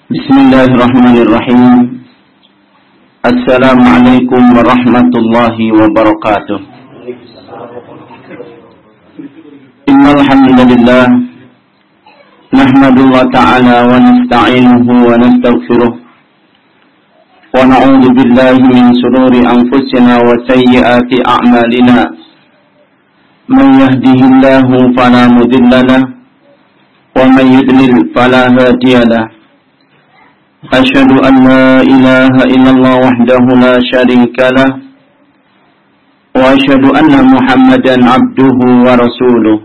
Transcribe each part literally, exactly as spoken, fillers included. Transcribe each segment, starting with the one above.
Bismillahirrahmanirrahim. Assalamualaikum warahmatullahi wabarakatuh. Innal hamdalillah nahmadullaha ta'ala wa nasta'inuhu wa nastaghfiruh wa na'udzu billahi min shururi anfusina wa sayyiati a'malina. Man yahdihillahu fala mudilla lahu wa man yudlil fala hadiya lahu. Asyhadu an la ilaha illallah wahdahu la syarika lah wa asyhadu anna Muhammadan abduhu wa rasuluh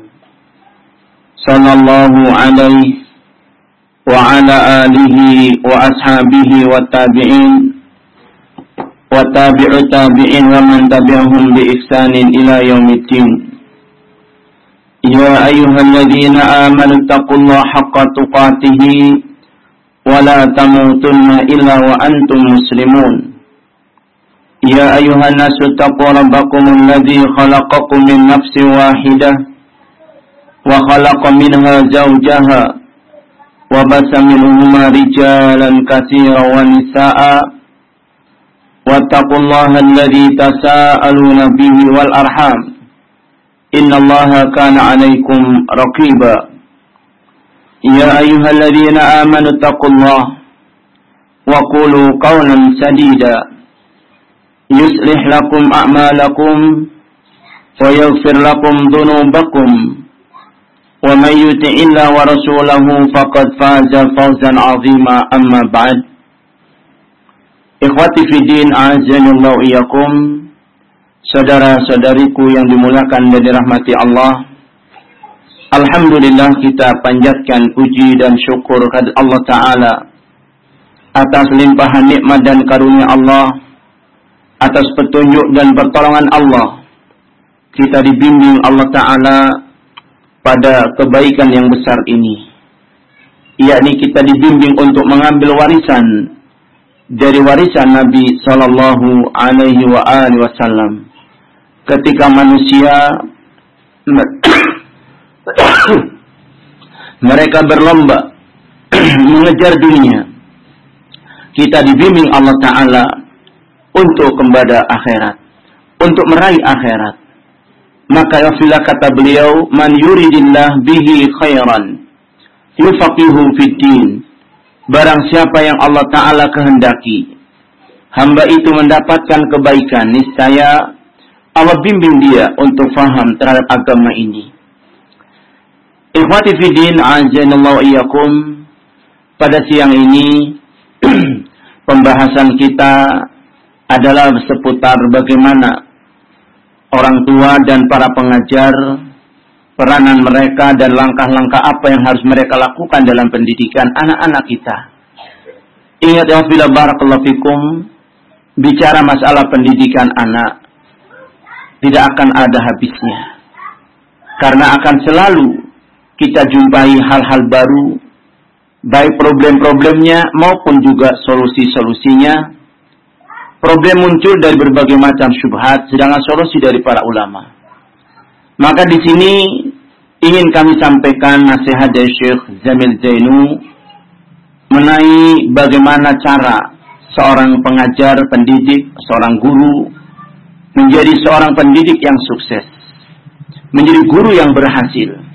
sallallahu alaihi wa ala alihi wa ashabihi wa tabi'in wa tabi'u tabi'in wa man tabi'ahum bi ihsanin ila yaumiddin. Ya ayyuhalladzina amanu taqullaha haqqa tuqatih ولا تموتن إلا وأنتم مسلمون. يا أيها الناس اتقوا ربكم الذي خلقكم من نفس واحدة وخلق منها زوجها وبث منهما رجالا كثيرا ونساء واتقوا الله الذي تساءلون به والأرحام إن الله كان عليكم رقيبا. يا أيها الذين آمنوا اتقوا الله وقولوا قولا سديدا يصلح لكم أعمالكم ويغفر لكم ذنوبكم ومن يطع الله ورسوله فقد فاز فوزا عظيما. أما بعد. Ikhwati fi din, a'azzanillahu iyyakum. Saudara-saudariku yang dimuliakan dan dirahmati Allah, alhamdulillah, kita panjatkan puji dan syukur kepada Allah Ta'ala atas limpahan nikmat dan karunia Allah, atas petunjuk dan pertolongan Allah. Kita dibimbing Allah Ta'ala pada kebaikan yang besar ini, yakni kita dibimbing untuk mengambil warisan dari warisan Nabi Sallallahu Alaihi Wasallam ketika manusia mereka berlomba mengejar dunia. Kita dibimbing Allah Ta'ala untuk kepada akhirat, untuk meraih akhirat. Maka yafila, kata beliau, man yuridillah bihi khairan yufaqihu fid din. Barang siapa yang Allah Ta'ala kehendaki hamba itu mendapatkan kebaikan, niscaya Allah bimbing dia untuk faham terhadap agama ini. Ikhwati fi din, a'azzanallahu iyyakum. Pada siang ini pembahasan kita adalah seputar bagaimana orang tua dan para pengajar, peranan mereka dan langkah-langkah apa yang harus mereka lakukan dalam pendidikan anak-anak kita. Ingat ya fillah, barakallahu fikum, bicara masalah pendidikan anak tidak akan ada habisnya, karena akan selalu kita jumpai hal-hal baru, baik problem-problemnya maupun juga solusi-solusinya. Problem muncul dari berbagai macam syubhat, sedangkan solusi dari para ulama. Maka di sini ingin kami sampaikan nasihat dari Syekh Jamil Zainu mengenai bagaimana cara seorang pengajar, pendidik, seorang guru menjadi seorang pendidik yang sukses, menjadi guru yang berhasil.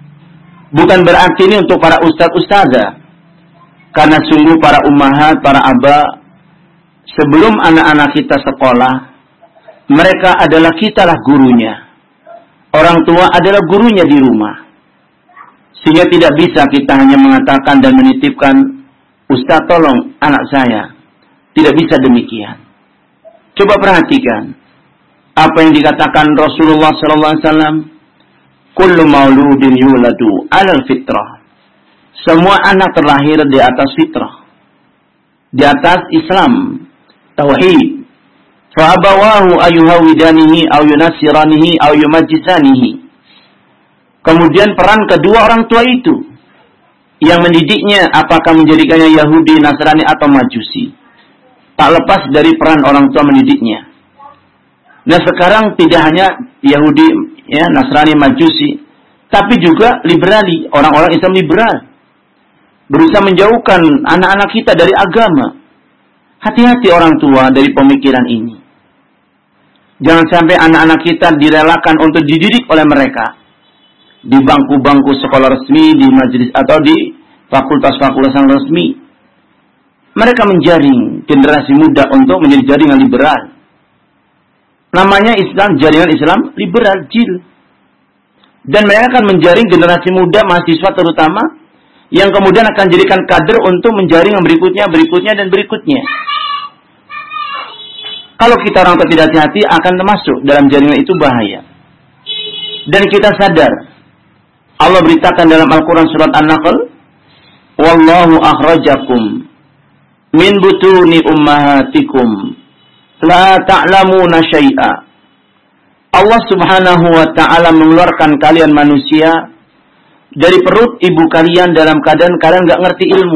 Bukan berarti ini untuk para ustaz-ustazah, karena sungguh para ummahat, para aba, sebelum anak-anak kita sekolah, mereka adalah kitalah gurunya. Orang tua adalah gurunya di rumah. Sehingga tidak bisa kita hanya mengatakan dan menitipkan, Ustaz tolong anak saya. Tidak bisa demikian. Coba perhatikan apa yang dikatakan Rasulullah sallallahu alaihi wasallam. Kullu mauludin yuladu alal fitrah. Semua anak terlahir di atas fitrah, di atas Islam, tauhid. Fa abawahu ayuhawidanihi aw yunasiranihi aw yumajjisanihi. Kemudian peran kedua orang tua itu, yang mendidiknya apakah menjadikannya Yahudi, Nasrani atau Majusi. Tak lepas dari peran orang tua mendidiknya. Nah, sekarang tidak hanya Yahudi, ya, Nasrani, Majusi, tapi juga liberali, orang-orang Islam liberal. berusaha menjauhkan anak-anak kita dari agama. Hati-hati orang tua dari pemikiran ini. Jangan sampai anak-anak kita direlakan untuk dididik oleh mereka di bangku-bangku sekolah resmi, di majelis atau di fakultas-fakultas yang resmi. Mereka menjaring generasi muda untuk menjadi jaringan liberal. Namanya Islam, jaringan Islam liberal, jil. Dan mereka akan menjaring generasi muda, mahasiswa terutama, yang kemudian akan jadikan kader untuk menjaring yang berikutnya, berikutnya, dan berikutnya. Kalau kita orang tua tidak hati-hati, akan termasuk dalam jaringan itu bahaya. Dan kita sadar, Allah beritakan dalam Al-Quran surat An-Nahl, Wallahu akhrajakum min butuni ummahatikum la ta'lamuna syai'a. Allah subhanahu wa ta'ala mengeluarkan kalian manusia dari perut ibu kalian dalam keadaan kalian gak ngerti ilmu.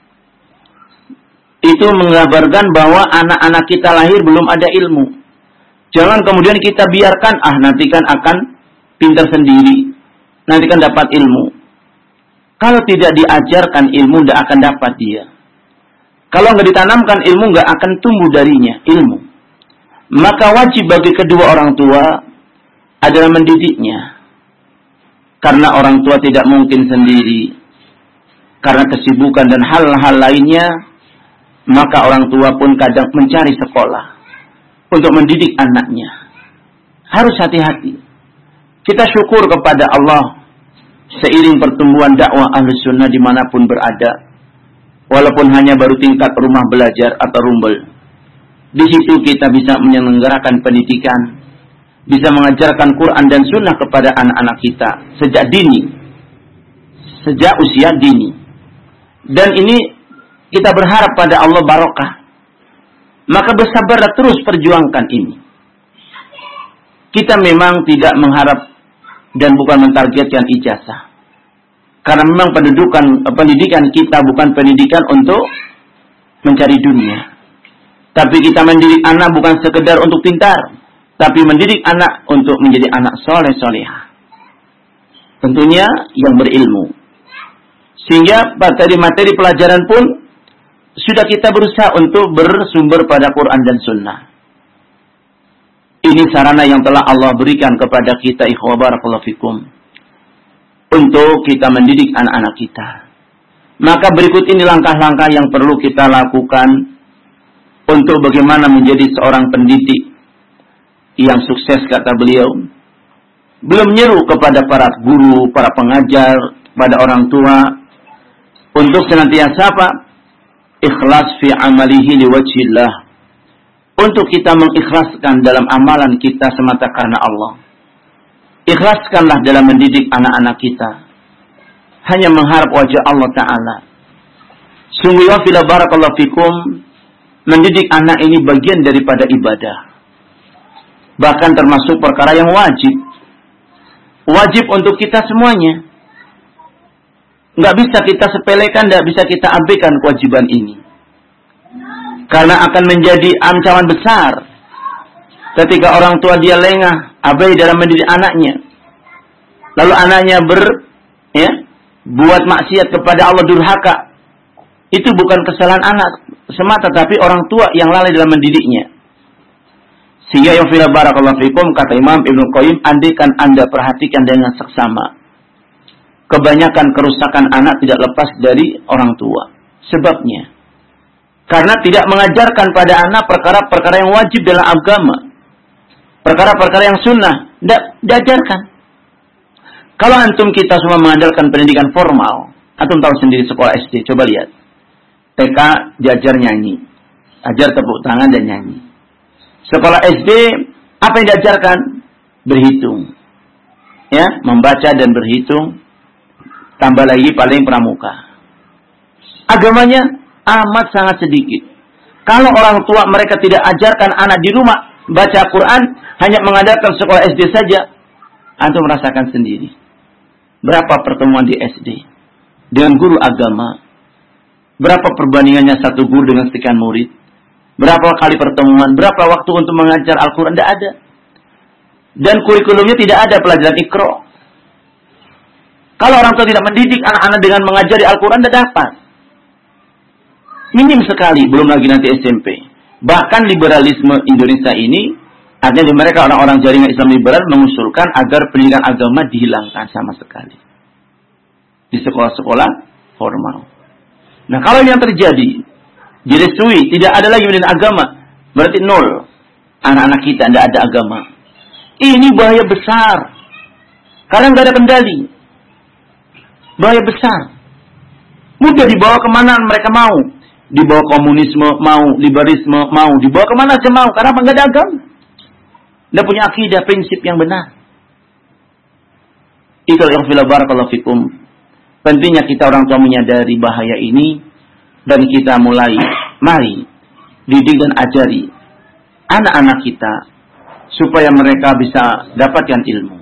Itu mengabarkan bahwa anak-anak kita lahir belum ada ilmu. Jangan kemudian kita biarkan, ah nanti kan akan pintar sendiri, nanti kan dapat ilmu. Kalau tidak diajarkan ilmu, tidak akan dapat dia. Kalau nggak ditanamkan ilmu, nggak akan tumbuh darinya ilmu. Maka wajib bagi kedua orang tua adalah mendidiknya. Karena orang tua tidak mungkin sendiri. Karena kesibukan dan hal-hal lainnya, maka orang tua pun kadang mencari sekolah untuk mendidik anaknya. Harus hati-hati. Kita syukur kepada Allah seiring pertumbuhan dakwah Ahlus Sunnah dimanapun berada. Walaupun hanya baru tingkat rumah belajar atau rumbel. Di situ kita bisa menyelenggarakan pendidikan, bisa mengajarkan Quran dan Sunnah kepada anak-anak kita sejak dini, sejak usia dini. Dan ini kita berharap pada Allah barokah. Maka bersabarlah terus perjuangkan ini. Kita memang tidak mengharap dan bukan mentargetkan ijazah. Karena memang pendidikan, pendidikan kita bukan pendidikan untuk mencari dunia. Tapi kita mendidik anak bukan sekedar untuk pintar, tapi mendidik anak untuk menjadi anak soleh solehah. Tentunya yang berilmu. Sehingga materi-materi pelajaran pun sudah kita berusaha untuk bersumber pada Quran dan Sunnah. Ini sarana yang telah Allah berikan kepada kita, ikhwah barakallahu fikum, untuk kita mendidik anak-anak kita. Maka berikut ini langkah-langkah yang perlu kita lakukan untuk bagaimana menjadi seorang pendidik yang sukses, kata beliau. Belum menyeru kepada para guru, para pengajar, pada orang tua untuk senantiasa apa? Ikhlas fi amalihi liwajhillah. Untuk kita mengikhlaskan dalam amalan kita semata karena Allah. Ikhlaskanlah dalam mendidik anak-anak kita. Hanya mengharap wajah Allah Ta'ala. Sungguh wa fila barakallahu fikum, mendidik anak ini bagian daripada ibadah. Bahkan termasuk perkara yang wajib. Wajib untuk kita semuanya. Nggak bisa kita sepelekan, nggak bisa kita abaikan kewajiban ini. Karena akan menjadi ancaman besar ketika orang tua dia lengah, abai dalam mendidik anaknya. Lalu anaknya ber, ya, buat maksiat kepada Allah, durhaka. Itu bukan kesalahan anak semata, tapi orang tua yang lalai dalam mendidiknya. Sehingga ya fila barakallahu fikum, kata Imam Ibnu Qayyim, andaikan Anda perhatikan dengan seksama, kebanyakan kerusakan anak tidak lepas dari orang tua. Sebabnya karena tidak mengajarkan pada anak perkara-perkara yang wajib dalam agama. Perkara-perkara yang sunnah. Tidak diajarkan. Kalau antum kita semua mengandalkan pendidikan formal, antum tahu sendiri sekolah S D. Coba lihat. T K diajar nyanyi. Ajar tepuk tangan dan nyanyi. Sekolah S D, apa yang diajarkan? Berhitung. Ya, membaca dan berhitung. Tambah lagi paling pramuka. Agamanya amat sangat sedikit. Kalau orang tua mereka tidak ajarkan anak di rumah baca Quran, hanya mengandalkan sekolah S D saja, antum merasakan sendiri. Berapa pertemuan di S D dengan guru agama? Berapa perbandingannya satu guru dengan sekian murid? Berapa kali pertemuan? Berapa waktu untuk mengajar Al-Quran? Tidak ada. Dan kurikulumnya tidak ada pelajaran Iqra. Kalau orang tua tidak mendidik anak-anak dengan mengajari Al-Quran, tidak dapat. Minim sekali, belum lagi nanti S M P. Bahkan liberalisme Indonesia ini, artinya mereka orang-orang jaringan Islam liberal mengusulkan agar pendidikan agama dihilangkan sama sekali di sekolah-sekolah formal. Nah, kalau yang terjadi direstui, tidak ada lagi pendidikan agama, berarti nol. Anak-anak kita tidak ada agama. Ini bahaya besar. Karena nggak ada kendali. Bahaya besar. Mudah dibawa kemana mereka mau. Dibawa komunisme mau, liberalisme mau, dibawa kemana saja mau. Karena nggak ada agama. Tidak punya akidah, prinsip yang benar. Ikhlas fillah barakallahu fikum. Pentingnya kita orang tua menyadari bahaya ini. Dan kita mulai, mari didik dan ajari anak-anak kita supaya mereka bisa dapatkan ilmu.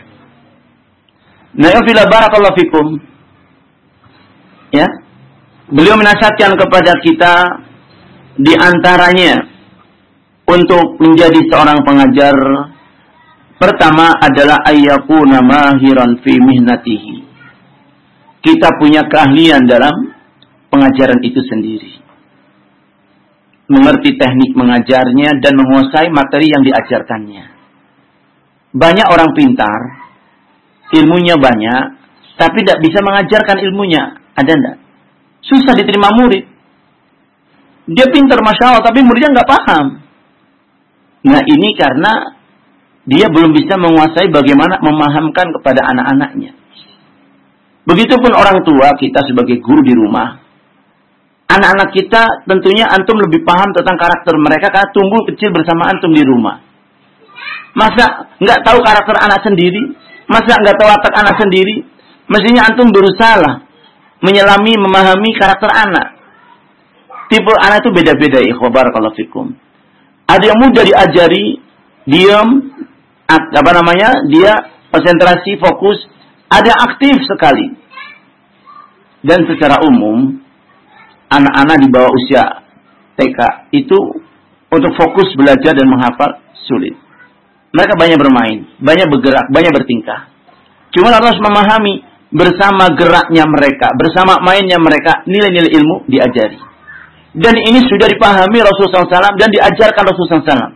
Nah, ya fillah barakallahu fikum. Ya. Beliau menasihatkan kepada kita di antaranya untuk menjadi seorang pengajar, pertama adalah ayyakuna mahiran fi mihnatihi. Kita punya keahlian dalam pengajaran itu sendiri. Mengerti teknik mengajarnya dan menguasai materi yang diajarkannya. Banyak orang pintar, ilmunya banyak, tapi tidak bisa mengajarkan ilmunya. Ada enggak? Susah diterima murid. Dia pintar Masya Allah, tapi muridnya nggak paham. Nah, ini karena dia belum bisa menguasai bagaimana memahamkan kepada anak-anaknya. Begitupun orang tua kita sebagai guru di rumah. Anak-anak kita tentunya antum lebih paham tentang karakter mereka karena tumbuh kecil bersama antum di rumah. Masa nggak tahu karakter anak sendiri? Masa nggak tahu watak anak sendiri? Mestinya antum berusaha menyelami, memahami karakter anak. Tipe anak itu beda-beda, ikhwah barakallahu fikum. Ada yang mudah diajari, diam, apa namanya, dia konsentrasi, fokus. Ada yang aktif sekali. Dan secara umum, anak-anak di bawah usia T K itu untuk fokus belajar dan menghafal sulit. Mereka banyak bermain, banyak bergerak, banyak bertingkah. Cuma harus memahami bersama geraknya mereka, bersama mainnya mereka, nilai-nilai ilmu diajari. Dan ini sudah dipahami Rasulullah shallallahu alaihi wasallam dan diajarkan Rasulullah shallallahu alaihi wasallam.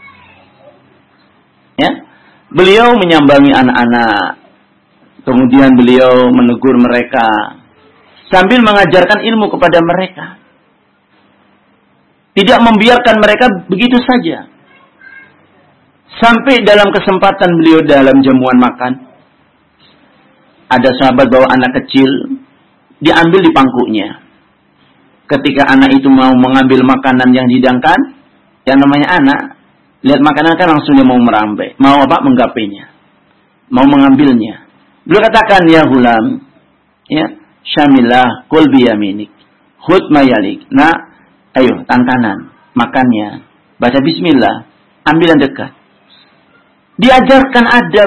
Ya, beliau menyambangi anak-anak, kemudian beliau menegur mereka sambil mengajarkan ilmu kepada mereka. Tidak membiarkan mereka begitu saja. Sampai dalam kesempatan beliau dalam jamuan makan, ada sahabat bawa anak kecil, diambil di pangkunya. Ketika anak itu mau mengambil makanan yang dihidangkan, yang namanya anak, lihat makanan kan langsung dia mau merambai, mau apa, menggapainya, mau mengambilnya. Beliau katakan, ya hulam, ya, syamilah, kul biyaminik, khud mayalik. Nah, ayo, tantanan, makannya, baca bismillah, ambil yang dekat. Diajarkan adab.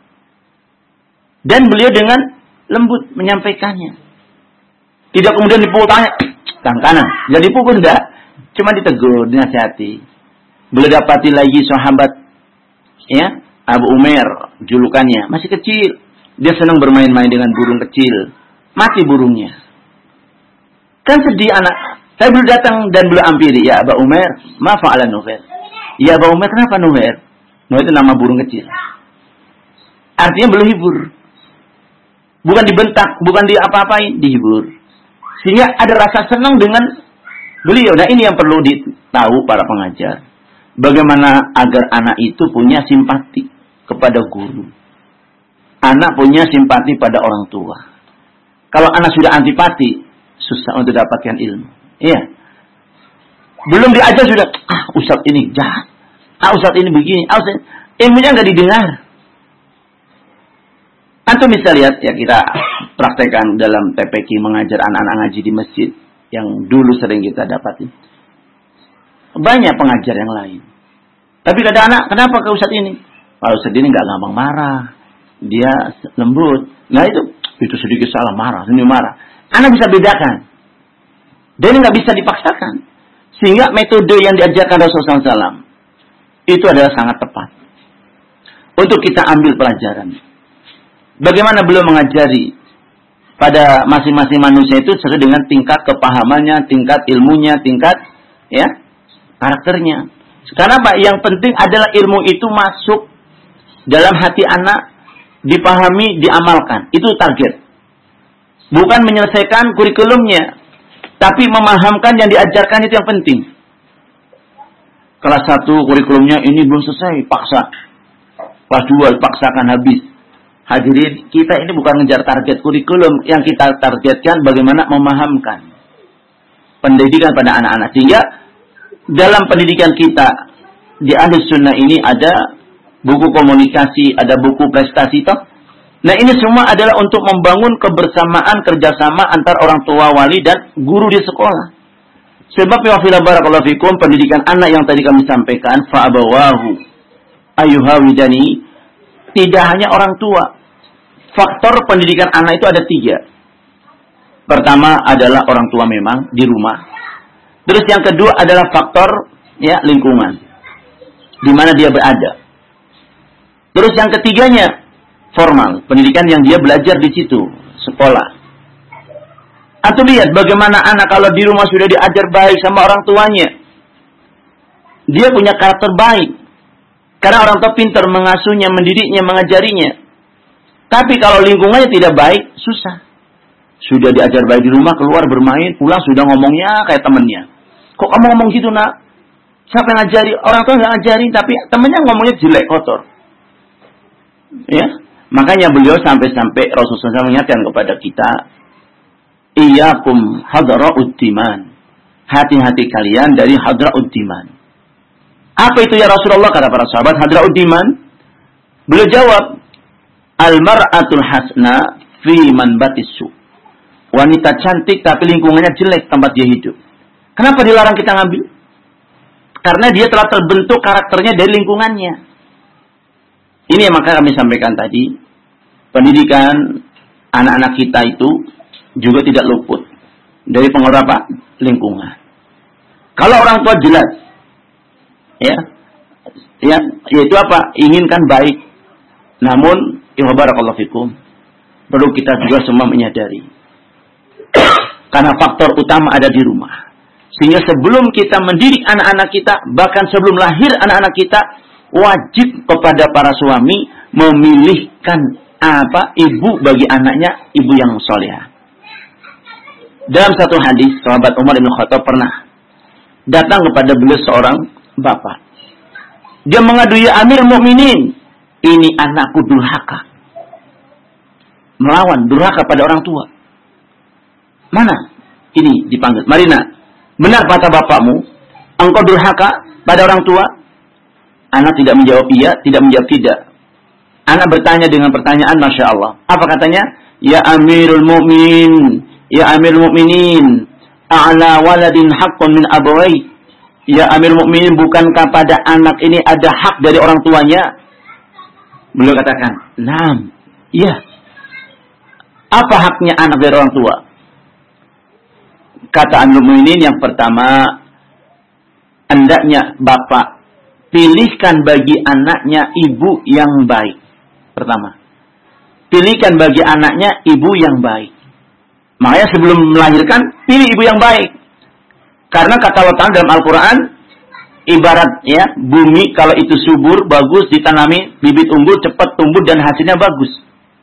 Dan beliau dengan lembut menyampaikannya. Tidak kemudian dipukul tangannya, tangan kanan. Jadi pukul enggak, cuma ditegur, dinasihati. Beliau dapati lagi sahabat, ya, Abu Umair, julukannya, masih kecil. Dia senang bermain-main dengan burung kecil. Mati burungnya. Kan sedih anak. Saya belum datang dan belum ampiri. Ya Abu Umair, ma fa'ala Nuhair. Ya Abu Umair, kenapa Nuhair? Nuhair itu nama burung kecil. Artinya belum hibur. Bukan dibentak, bukan diapa-apain, dihibur. Sehingga ada rasa senang dengan beliau. Nah, ini yang perlu ditahu para pengajar. Bagaimana agar anak itu punya simpati kepada guru. Anak punya simpati pada orang tua. Kalau anak sudah antipati, susah untuk dapatkan ilmu. Iya. Belum diajar sudah, ah ustaz ini jahat. Ah ustaz ini begini. Ah ustaz, ilmunya nggak didengar. Antum bisa lihat, ya kita praktekkan dalam T P Q mengajar anak-anak ngaji di masjid yang dulu sering kita dapati. Banyak pengajar yang lain. Tapi kata anak, kenapa ke ustaz ini? Kalau ustaz ini nggak gampang marah, dia lembut. Nah itu, itu sedikit salah marah, sini marah. Anak bisa bedakan. Dan nggak bisa dipaksakan. Sehingga metode yang diajarkan Rasulullah shallallahu alaihi wasallam itu adalah sangat tepat untuk kita ambil pelajaran. Bagaimana beliau mengajari pada masing-masing manusia itu sesuai dengan tingkat kepahamannya, tingkat ilmunya, tingkat ya karakternya. Karena apa? Yang penting adalah ilmu itu masuk dalam hati anak, dipahami, diamalkan. Itu target. Bukan menyelesaikan kurikulumnya, tapi memahamkan yang diajarkan itu yang penting. Kelas satu kurikulumnya ini belum selesai, paksa. Kelas dua paksakan habis. Hadirin, kita ini bukan ngejar target kurikulum, yang kita targetkan bagaimana memahamkan pendidikan pada anak-anak. Sehingga dalam pendidikan kita di Ahlus Sunnah ini ada buku komunikasi, ada buku prestasi toh. Nah, ini semua adalah untuk membangun kebersamaan, kerjasama antar orang tua, wali dan guru di sekolah. Sebab ya barakallahu fikum, pendidikan anak yang tadi kami sampaikan, fa'abawahu ayuhawidani, tidak hanya orang tua. Faktor pendidikan anak itu ada tiga. Pertama adalah orang tua memang di rumah. Terus yang kedua adalah faktor ya lingkungan, di mana dia berada. Terus yang ketiganya formal, pendidikan yang dia belajar di situ, sekolah. Atau lihat bagaimana anak kalau di rumah sudah diajar baik sama orang tuanya, dia punya karakter baik. Karena orang tua pintar mengasuhnya, mendidiknya, mengajarinya. Tapi kalau lingkungannya tidak baik, susah. Sudah diajar baik di rumah, keluar bermain, pulang sudah ngomongnya kayak temennya. Kok kamu ngomong gitu, nak? Siapa yang ngajari? Orang tua nggak ngajarin, tapi temennya ngomongnya jelek, kotor. Ya, makanya beliau sampai-sampai Rasulullah shallallahu alaihi wasallam mengingatkan kepada kita, iyyakum hadra'ud-diman. Hati-hati kalian dari hadra'ud-diman. Apa itu ya Rasulullah, kata para sahabat, hadra'ud-diman? Beliau jawab, al-mar'atul hasna fi manbatis su. Wanita cantik tapi lingkungannya jelek tempat dia hidup. Kenapa dilarang kita ngambil? Karena dia telah terbentuk karakternya dari lingkungannya. Ini yang maka kami sampaikan tadi. Pendidikan anak-anak kita itu juga tidak luput dari pengaruh apa? Lingkungan. Kalau orang tua jelas, ya, ya, yaitu apa? Inginkan baik. Namun, ya barakallahu fikum, perlu kita juga semua menyadari. Karena faktor utama ada di rumah. Sehingga sebelum kita mendidik anak-anak kita, bahkan sebelum lahir anak-anak kita, wajib kepada para suami memilihkan apa ibu bagi anaknya, ibu yang solehah. Dalam satu hadis, sahabat Umar bin Khattab pernah datang kepada beliau seorang bapak. Dia mengadu, ya Amir Mukminin, ini anakku durhaka. Melawan, durhaka pada orang tua. Mana? Ini dipanggil. Marina, benar kata bapakmu, engkau durhaka pada orang tua? Anak tidak menjawab iya, tidak menjawab tidak. Anak bertanya dengan pertanyaan, Masya Allah. Apa katanya? Ya Amirul Mu'min, ya Amirul Mu'minin, a'la waladin haqqun min abawai. Ya Amirul Mu'minin, bukankah pada anak ini ada hak dari orang tuanya? Beliau katakan, "Naam, iya." Apa haknya anak dari orang tua? Kata Amirul Mukminin, yang pertama, hendaknya bapak pilihkan bagi anaknya ibu yang baik. Pertama, pilihkan bagi anaknya ibu yang baik. Makanya sebelum melahirkan, pilih ibu yang baik. Karena kata Allah Ta'ala dalam Al-Quran, ibarat ya bumi kalau itu subur, bagus, ditanami bibit unggul, cepat tumbuh dan hasilnya bagus.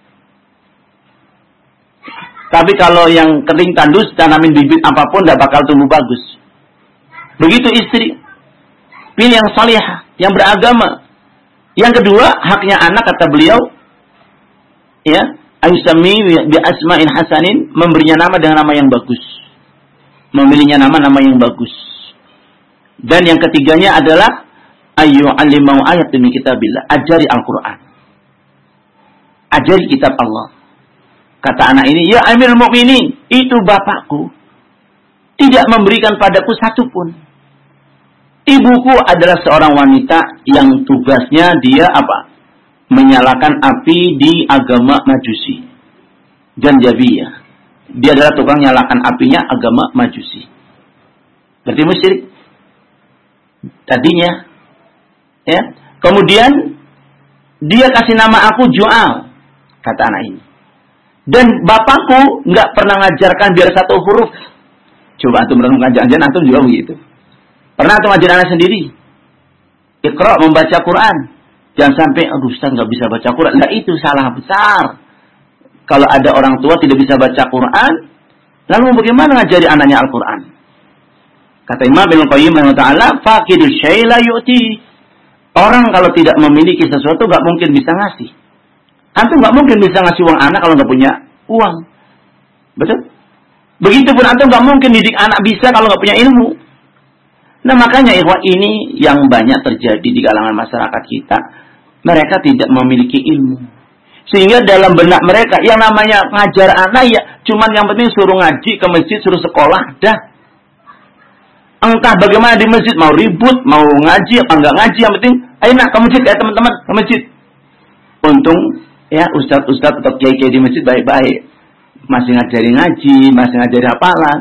Tapi kalau yang kering tandus, tanamin bibit apapun, tidak bakal tumbuh bagus. Begitu istri. Pilih yang salihah, yang beragama. Yang kedua, haknya anak, kata beliau, ya, ayyusami bi asma'in hasanin, memberinya nama dengan nama yang bagus. Memilihnya nama-nama yang bagus. Dan yang ketiganya adalah ayyu'allimau ayat min kitabillah, ajari Al-Qur'an. Ajari kitab Allah. Kata anak ini, ya Amirul Mukminin, itu bapakku tidak memberikan padaku satu pun. Ibuku adalah seorang wanita yang tugasnya dia apa? Menyalakan api di agama Majusi dan Jabiyah. Dia adalah tukang nyalakan apinya agama Majusi. Berarti musyrik tadinya. Ya. Kemudian dia kasih nama aku Ju'al, kata anak ini. Dan bapakku nggak pernah ngajarkan biar satu huruf. Coba antum renungkan, jangan-jangan antum juga begitu. Pernah antum ngajar anak sendiri? Iqra, membaca Quran. Jangan sampai, aduh Ustaz nggak bisa baca Quran. Nah itu salah besar. Kalau ada orang tua tidak bisa baca Quran, lalu bagaimana ngajari anaknya Al-Quran? Kata Imam Ibnu Qayyim rahimahullah, faqidu syai' la yu'ti. Orang kalau tidak memiliki sesuatu nggak mungkin bisa ngasih. Antum nggak mungkin bisa ngasih uang anak kalau nggak punya uang. Betul? Begitupun antum nggak mungkin didik anak bisa kalau nggak punya ilmu. Nah makanya ikhwah, ini yang banyak terjadi di kalangan masyarakat kita. Mereka tidak memiliki ilmu. Sehingga dalam benak mereka yang namanya ngajar anak ya cuman yang penting suruh ngaji ke masjid, suruh sekolah, dah. Entah bagaimana di masjid, mau ribut, mau ngaji apa enggak ngaji, yang penting ayo nak ke masjid ya teman-teman, ke masjid. Untung ya ustaz-ustaz atau kiai-kiai di masjid baik-baik. Masih ngajari ngaji, masih ngajari hafalan.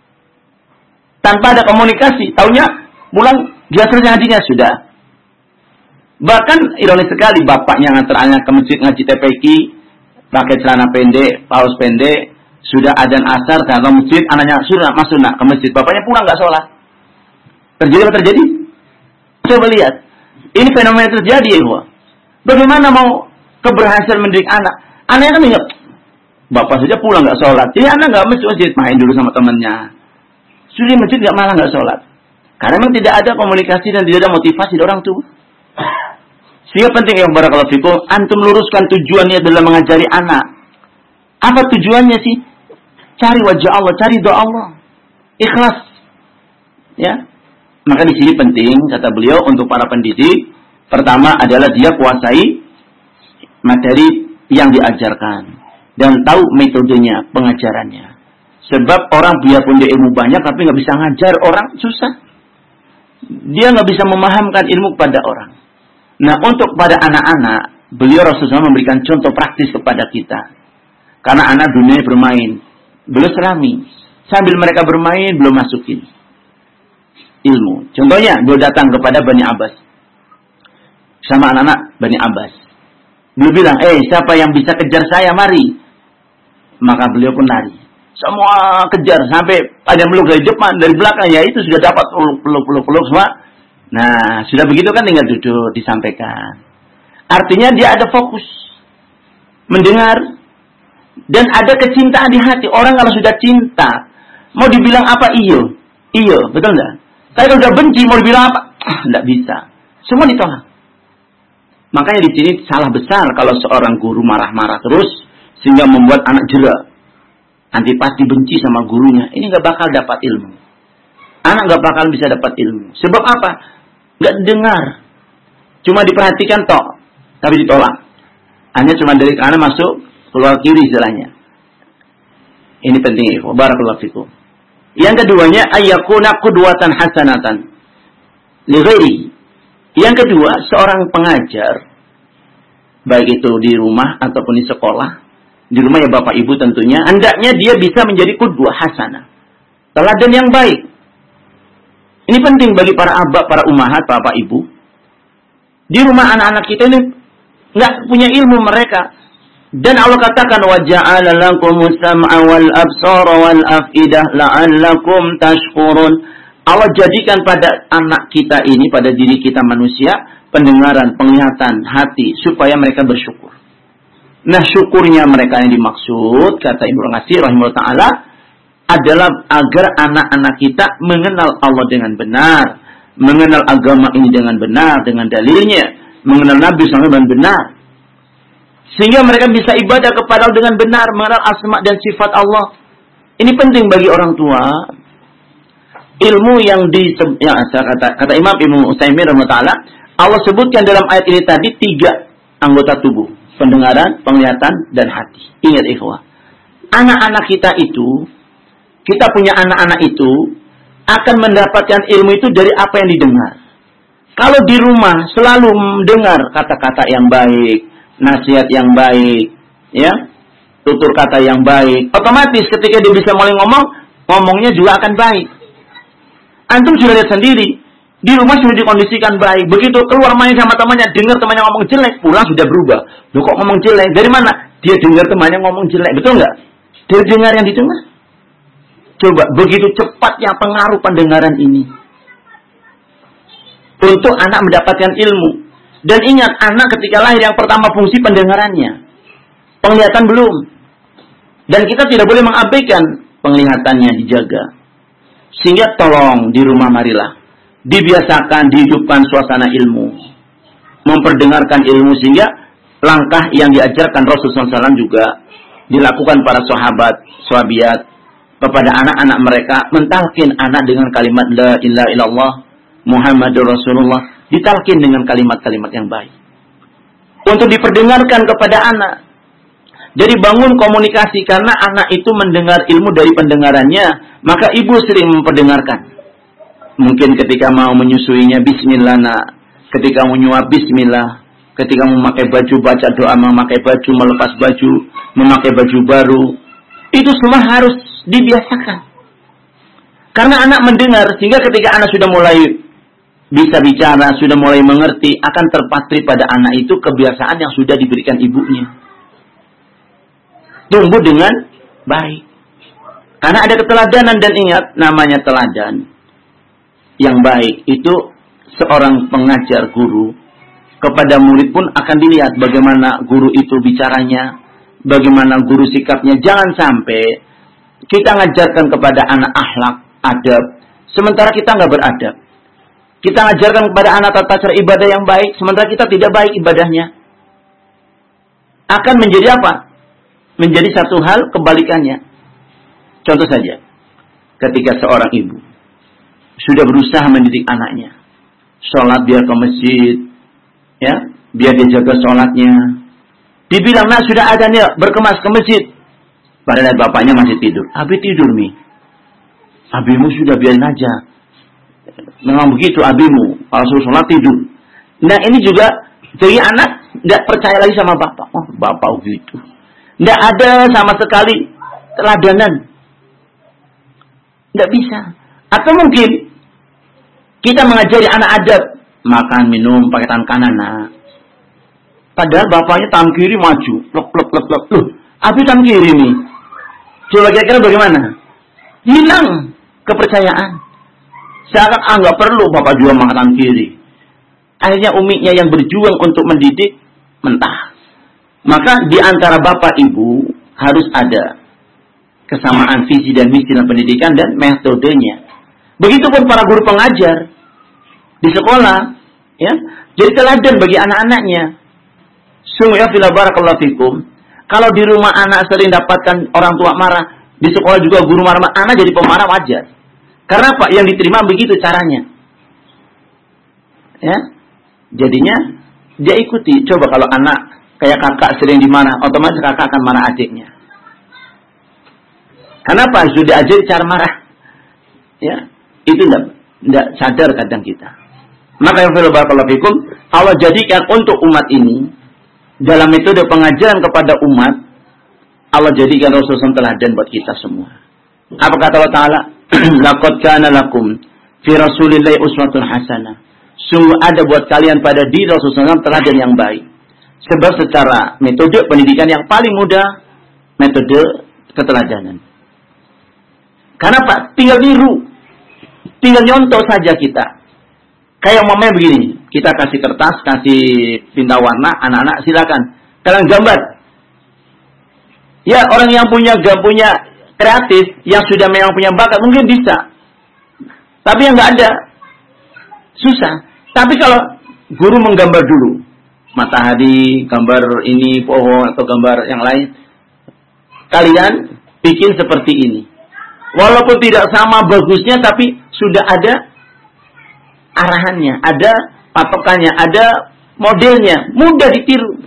Tanpa ada komunikasi, taunya pulang dia selesai ngajinya sudah. Bahkan ironis sekali, bapaknya ngantar anak ke masjid ngaji T P Q, pakai celana pendek, paus pendek, sudah adzan asar, datang ke masjid, anaknya sudah masuk nak ke masjid, bapaknya pulang nggak sholat. Terjadi apa terjadi? Coba lihat, ini fenomena terjadi ya, gua. Bagaimana mau keberhasilan mendidik anak? Anaknya kan ingat, bapak saja pulang nggak sholat, jadi anak nggak masuk masjid, main dulu sama temannya. Sudah masjid nggak malah nggak sholat, karena memang tidak ada komunikasi dan tidak ada motivasi dari orang tua. Sehingga penting ya barakallahu fikum, antum luruskan tujuannya dalam mengajari anak. Apa tujuannya sih? Cari wajah Allah, cari doa Allah, ikhlas. Ya, maka di sini penting kata beliau untuk para pendidik, pertama adalah dia kuasai materi yang diajarkan dan tahu metodenya pengajarannya. Sebab orang biarpun dia ilmu banyak tapi nggak bisa ngajar orang susah. Dia nggak bisa memahamkan ilmu kepada orang. Nah untuk pada anak-anak, beliau Rasulullah memberikan contoh praktis kepada kita. Karena anak dunia bermain, belum serami. Sambil mereka bermain, belum masukin ilmu. Contohnya, beliau datang kepada Bani Abbas. Sama anak-anak Bani Abbas. Beliau bilang, eh siapa yang bisa kejar saya, mari. Maka beliau pun lari. Semua kejar, sampai ada meluk dari depan, dari belakang, ya itu sudah dapat peluk-peluk-peluk semua. Nah, sudah begitu kan tinggal duduk, disampaikan. Artinya dia ada fokus. Mendengar. Dan ada kecintaan di hati. Orang kalau sudah cinta, mau dibilang apa? Iyo. Iyo, betul nggak? Tapi kalau sudah benci, mau dibilang apa? Ah, nggak bisa. Semua ditolak. Makanya di sini salah besar kalau seorang guru marah-marah terus, sehingga membuat anak jera. Antipati benci sama gurunya. Ini nggak bakal dapat ilmu. Anak nggak bakal bisa dapat ilmu. Sebab apa? Nggak dengar. Cuma diperhatikan tok. Tapi ditolak. Hanya cuma dari kanan masuk, keluar kiri istilahnya. Ini penting. Barakallahu fikum. Yang keduanya, ayyakuna qudwatan hasanatan li ghairi. Yang kedua, seorang pengajar, baik itu di rumah ataupun di sekolah, di rumah ya bapak ibu tentunya, hendaknya dia bisa menjadi qudwah hasanah. Teladan yang baik. Ini penting bagi para abah, para umahat, bapak ibu. Di rumah anak-anak kita ini nggak punya ilmu mereka. Dan Allah katakan wa ja'ala lakumus sam'a wal absara wal afidah la'allakum tashkurun. Allah jadikan pada anak kita ini, pada diri kita manusia, pendengaran, penglihatan, hati, supaya mereka bersyukur. Nah, syukurnya mereka yang dimaksud, kata Ibnu Qasir rahimahullah ta'ala, adalah agar anak-anak kita mengenal Allah dengan benar, mengenal agama ini dengan benar, dengan dalilnya, mengenal Nabi shallallahu alaihi wasallam dengan benar. Sehingga mereka bisa ibadah kepada Allah dengan benar, mengenal asma dan sifat Allah. Ini penting bagi orang tua. Ilmu yang di yang kata kata Imam Ibnu Utsaimin rahimahullah, Allah sebutkan dalam ayat ini tadi tiga anggota tubuh, pendengaran, penglihatan, dan hati. Ingat ikhwah, anak-anak kita itu, kita punya anak-anak itu akan mendapatkan ilmu itu dari apa yang didengar. Kalau di rumah selalu mendengar kata-kata yang baik, nasihat yang baik, ya, tutur kata yang baik, otomatis ketika dia bisa mulai ngomong, ngomongnya juga akan baik. Antum sudah lihat sendiri, di rumah sudah dikondisikan baik. Begitu keluar main sama temannya, dengar temannya ngomong jelek, pulang sudah berubah. Loh kok ngomong jelek? Dari mana? Dia dengar temannya ngomong jelek, betul nggak? Dia dengar yang didengar. Coba, begitu cepatnya pengaruh pendengaran ini untuk anak mendapatkan ilmu. Dan ingat, anak ketika lahir yang pertama fungsi pendengarannya, penglihatan belum. Dan kita tidak boleh mengabaikan penglihatannya, dijaga. Sehingga tolong di rumah marilah dibiasakan dihidupkan suasana ilmu, memperdengarkan ilmu, sehingga langkah yang diajarkan Rasulullah shallallahu alaihi wasallam juga dilakukan para sahabat, sahabiat kepada anak-anak mereka, mentalkin anak dengan kalimat la ilaha illallah Muhammadur Rasulullah, ditalkin dengan kalimat-kalimat yang baik untuk diperdengarkan kepada anak. Jadi bangun komunikasi, karena anak itu mendengar ilmu dari pendengarannya, maka ibu sering memperdengarkan. Mungkin ketika mau menyusuinya, bismillah nak. Ketika mau nyuap, bismillah. Ketika memakai baju, baca doa memakai baju, melepas baju, memakai baju baru. Itu semua harus dibiasakan. Karena anak mendengar, sehingga ketika anak sudah mulai bisa bicara, sudah mulai mengerti, akan terpatri pada anak itu kebiasaan yang sudah diberikan ibunya. Tumbuh dengan baik. Karena ada keteladanan, dan ingat, namanya teladan yang baik itu seorang pengajar guru kepada murid pun akan dilihat bagaimana guru itu bicaranya, bagaimana guru sikapnya. Jangan sampai kita ngajarkan kepada anak akhlak, adab, sementara kita nggak beradab. Kita ngajarkan kepada anak tata cara ibadah yang baik, sementara kita tidak baik ibadahnya. Akan menjadi apa? Menjadi satu hal kebalikannya. Contoh saja, ketika seorang ibu sudah berusaha mendidik anaknya, sholat biar ke masjid, ya, biar dia jaga sholatnya. Dibilang, nak sudah ada nih, berkemas ke masjid. Padahal bapaknya masih tidur. Abi tidur nih. Abimu sudah biarin aja. Memang begitu abimu, kalau suruh sholat tidur. Nah ini juga jadi anak tidak percaya lagi sama bapak. Oh bapak gitu. Tidak ada sama sekali teladanan. Tidak bisa. Atau mungkin kita mengajari anak adab, makan, minum, pakai tangan kanan. Nah. Padahal bapaknya tangan kiri maju. Lep, lep, lep, lep. Loh, abi tangan kiri nih. Coba kira-kira bagaimana? Hilang kepercayaan. Seakan ah nggak perlu bapak juga makan tangan kiri. Akhirnya umiknya yang berjuang untuk mendidik mentah. Maka di antara bapak ibu harus ada kesamaan visi dan misi dalam pendidikan dan metodenya. Begitupun para guru pengajar di sekolah, ya, jadi teladan bagi anak-anaknya. Sungguh ya fila barakallahu fikum. Kalau di rumah anak sering dapatkan orang tua marah, di sekolah juga guru marah, anak jadi pemarah wajar. Karena apa? Yang diterima begitu caranya. Ya, jadinya dia ikuti. Coba kalau anak kayak kakak sering dimarah, otomatis kakak akan marah adiknya. Kenapa? Sudah ajar cara marah. Ya, itu tidak tidak sadar kadang kita. Maka yang barakallahu fikum, Allah jadikan untuk umat ini dalam metode pengajaran kepada umat, Allah jadikan Rasulullah teladan buat kita semua. Apa kata Allah Taala? Laqad kana lakum fi Rasulillahi uswatun hasanah. Sungguh ada buat kalian pada diri Rasulullah teladan yang baik. Sebab secara metode pendidikan yang paling mudah, metode keteladanan. Karena Pak, tinggal niru. Tinggal nyontoh saja kita. Kayak mamanya begini, kita kasih kertas, kasih tinta warna, anak-anak silakan. Kalian gambar. Ya, orang yang punya gak punya kreatif, yang sudah memang punya bakat, mungkin bisa. Tapi yang nggak ada, susah. Tapi kalau guru menggambar dulu, matahari, gambar ini, pohon, atau gambar yang lain, kalian bikin seperti ini. Walaupun tidak sama bagusnya, tapi sudah ada arahannya, ada patokannya, ada modelnya, mudah ditiru.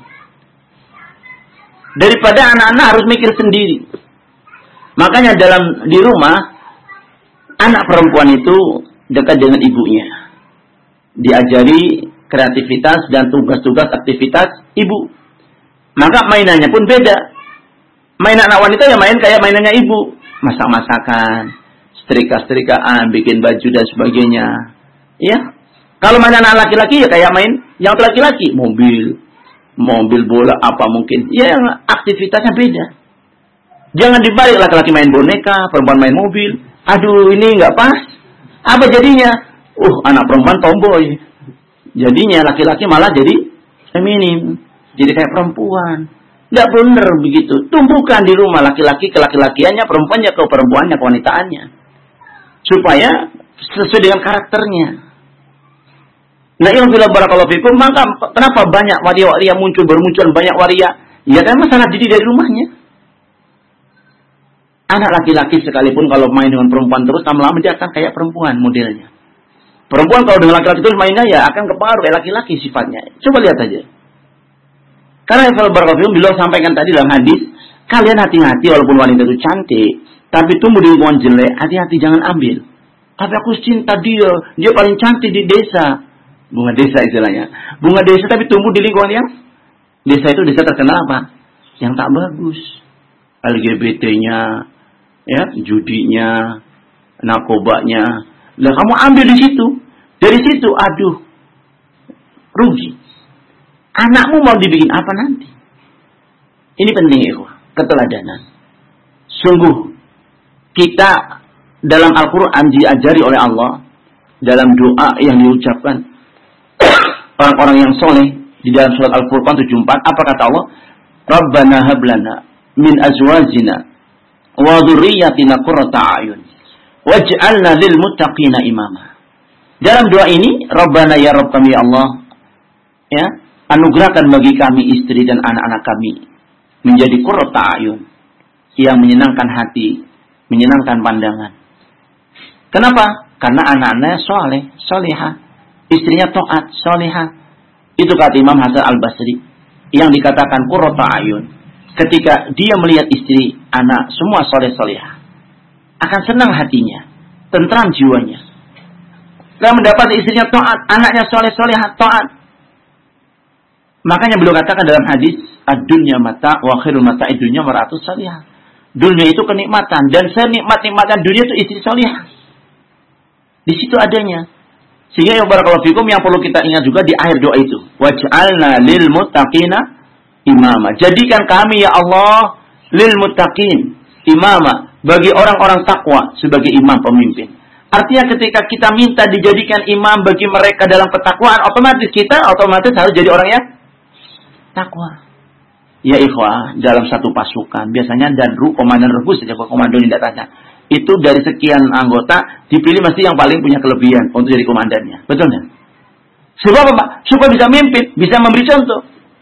Daripada anak-anak harus mikir sendiri. Makanya dalam di rumah, anak perempuan itu dekat dengan ibunya. Diajari kreativitas dan tugas-tugas aktivitas ibu. Maka mainannya pun beda. Mainan anak wanita ya main kayak mainannya ibu. Masak-masakan, setrika-setrikaan, bikin baju dan sebagainya. Ya. Kalau main anak laki-laki ya kayak main yang laki-laki, mobil, mobil, bola, apa mungkin. Ya aktivitasnya beda. Jangan dibalik laki-laki main boneka, perempuan main mobil. Aduh, ini nggak pas. Apa jadinya? Uh, anak perempuan tomboy. Jadinya laki-laki malah jadi feminim. Jadi kayak perempuan. Nggak bener begitu. Tumbuhkan di rumah laki-laki ke laki-lakiannya, perempuannya ke perempuannya, ke wanitaannya. Supaya sesuai dengan karakternya. Nah, yang bila barakallahu fikum, maka kenapa banyak waria-waria muncul, bermunculan banyak waria? Ya kan masalah didik dari rumahnya. Anak laki-laki sekalipun kalau main dengan perempuan terus, lama-lama dia akan kayak perempuan modelnya. Perempuan kalau dengan laki-laki terus mainnya ya akan kepengaruh kayak laki-laki sifatnya. Coba lihat aja. Karena yang barakallahu fikum beliau sampaikan tadi dalam hadis, kalian hati-hati walaupun wanita itu cantik, tapi tumbuh di lingkungan jelek, hati-hati jangan ambil. Tapi aku cinta dia, dia paling cantik di desa. Bunga desa istilahnya. Bunga desa tapi tumbuh di lingkungan yang desa itu desa terkenal apa? Yang tak bagus. L G B T-nya, ya, judinya, narkobanya. Lah kamu ambil di situ. Dari situ, aduh, rugi. Anakmu mau dibikin apa nanti? Ini penting ya, keteladanan. Sungguh kita dalam Al-Quran diajari oleh Allah dalam doa yang diucapkan orang-orang yang soleh di dalam surat Al-Furqan tujuh puluh empat. Apa kata Allah? Rabbana hablana min azwajina wa dhurriyyatina qurrata a'yun waj'alna lil muttaqina imama. Dalam doa ini, Rabbana ya Rabb kami ya Allah, ya, anugerahkan bagi kami istri dan anak-anak kami menjadi qurrata a'yun, yang menyenangkan hati, menyenangkan pandangan. Kenapa? Karena anak-anaknya soleh, solehah, istrinya taat, solehah. Itu kata Imam Hasan Al-Basri yang dikatakan qurrata a'yun. Ketika dia melihat istri, anak, semua soleh-solehah, akan senang hatinya, tentram jiwanya. Setelah mendapat istrinya taat, anaknya soleh-solehah, taat. Makanya beliau katakan dalam hadis, ad-dunya mata wa khairul mata'id dunya mar'atus salihah. Dunia itu kenikmatan, dan senikmat-nikmatan dunia itu istri solehah. Di situ adanya. Sehingga yang barakallahu fikum yang perlu kita ingat juga di akhir doa itu, waj'alna lil muttaqina imama. Jadikan kami ya Allah lil muttaqin imama, bagi orang-orang takwa sebagai imam pemimpin. Artinya ketika kita minta dijadikan imam bagi mereka dalam ketakwaan, otomatis kita otomatis harus jadi orang yang takwa. Ya ikhwah, dalam satu pasukan biasanya danru, komandan rebus saja, komando tidak tanya. Itu dari sekian anggota dipilih mesti yang paling punya kelebihan untuk jadi komandannya. Betul kan? Sebab apa? Supaya bisa mimpin, bisa memberi contoh.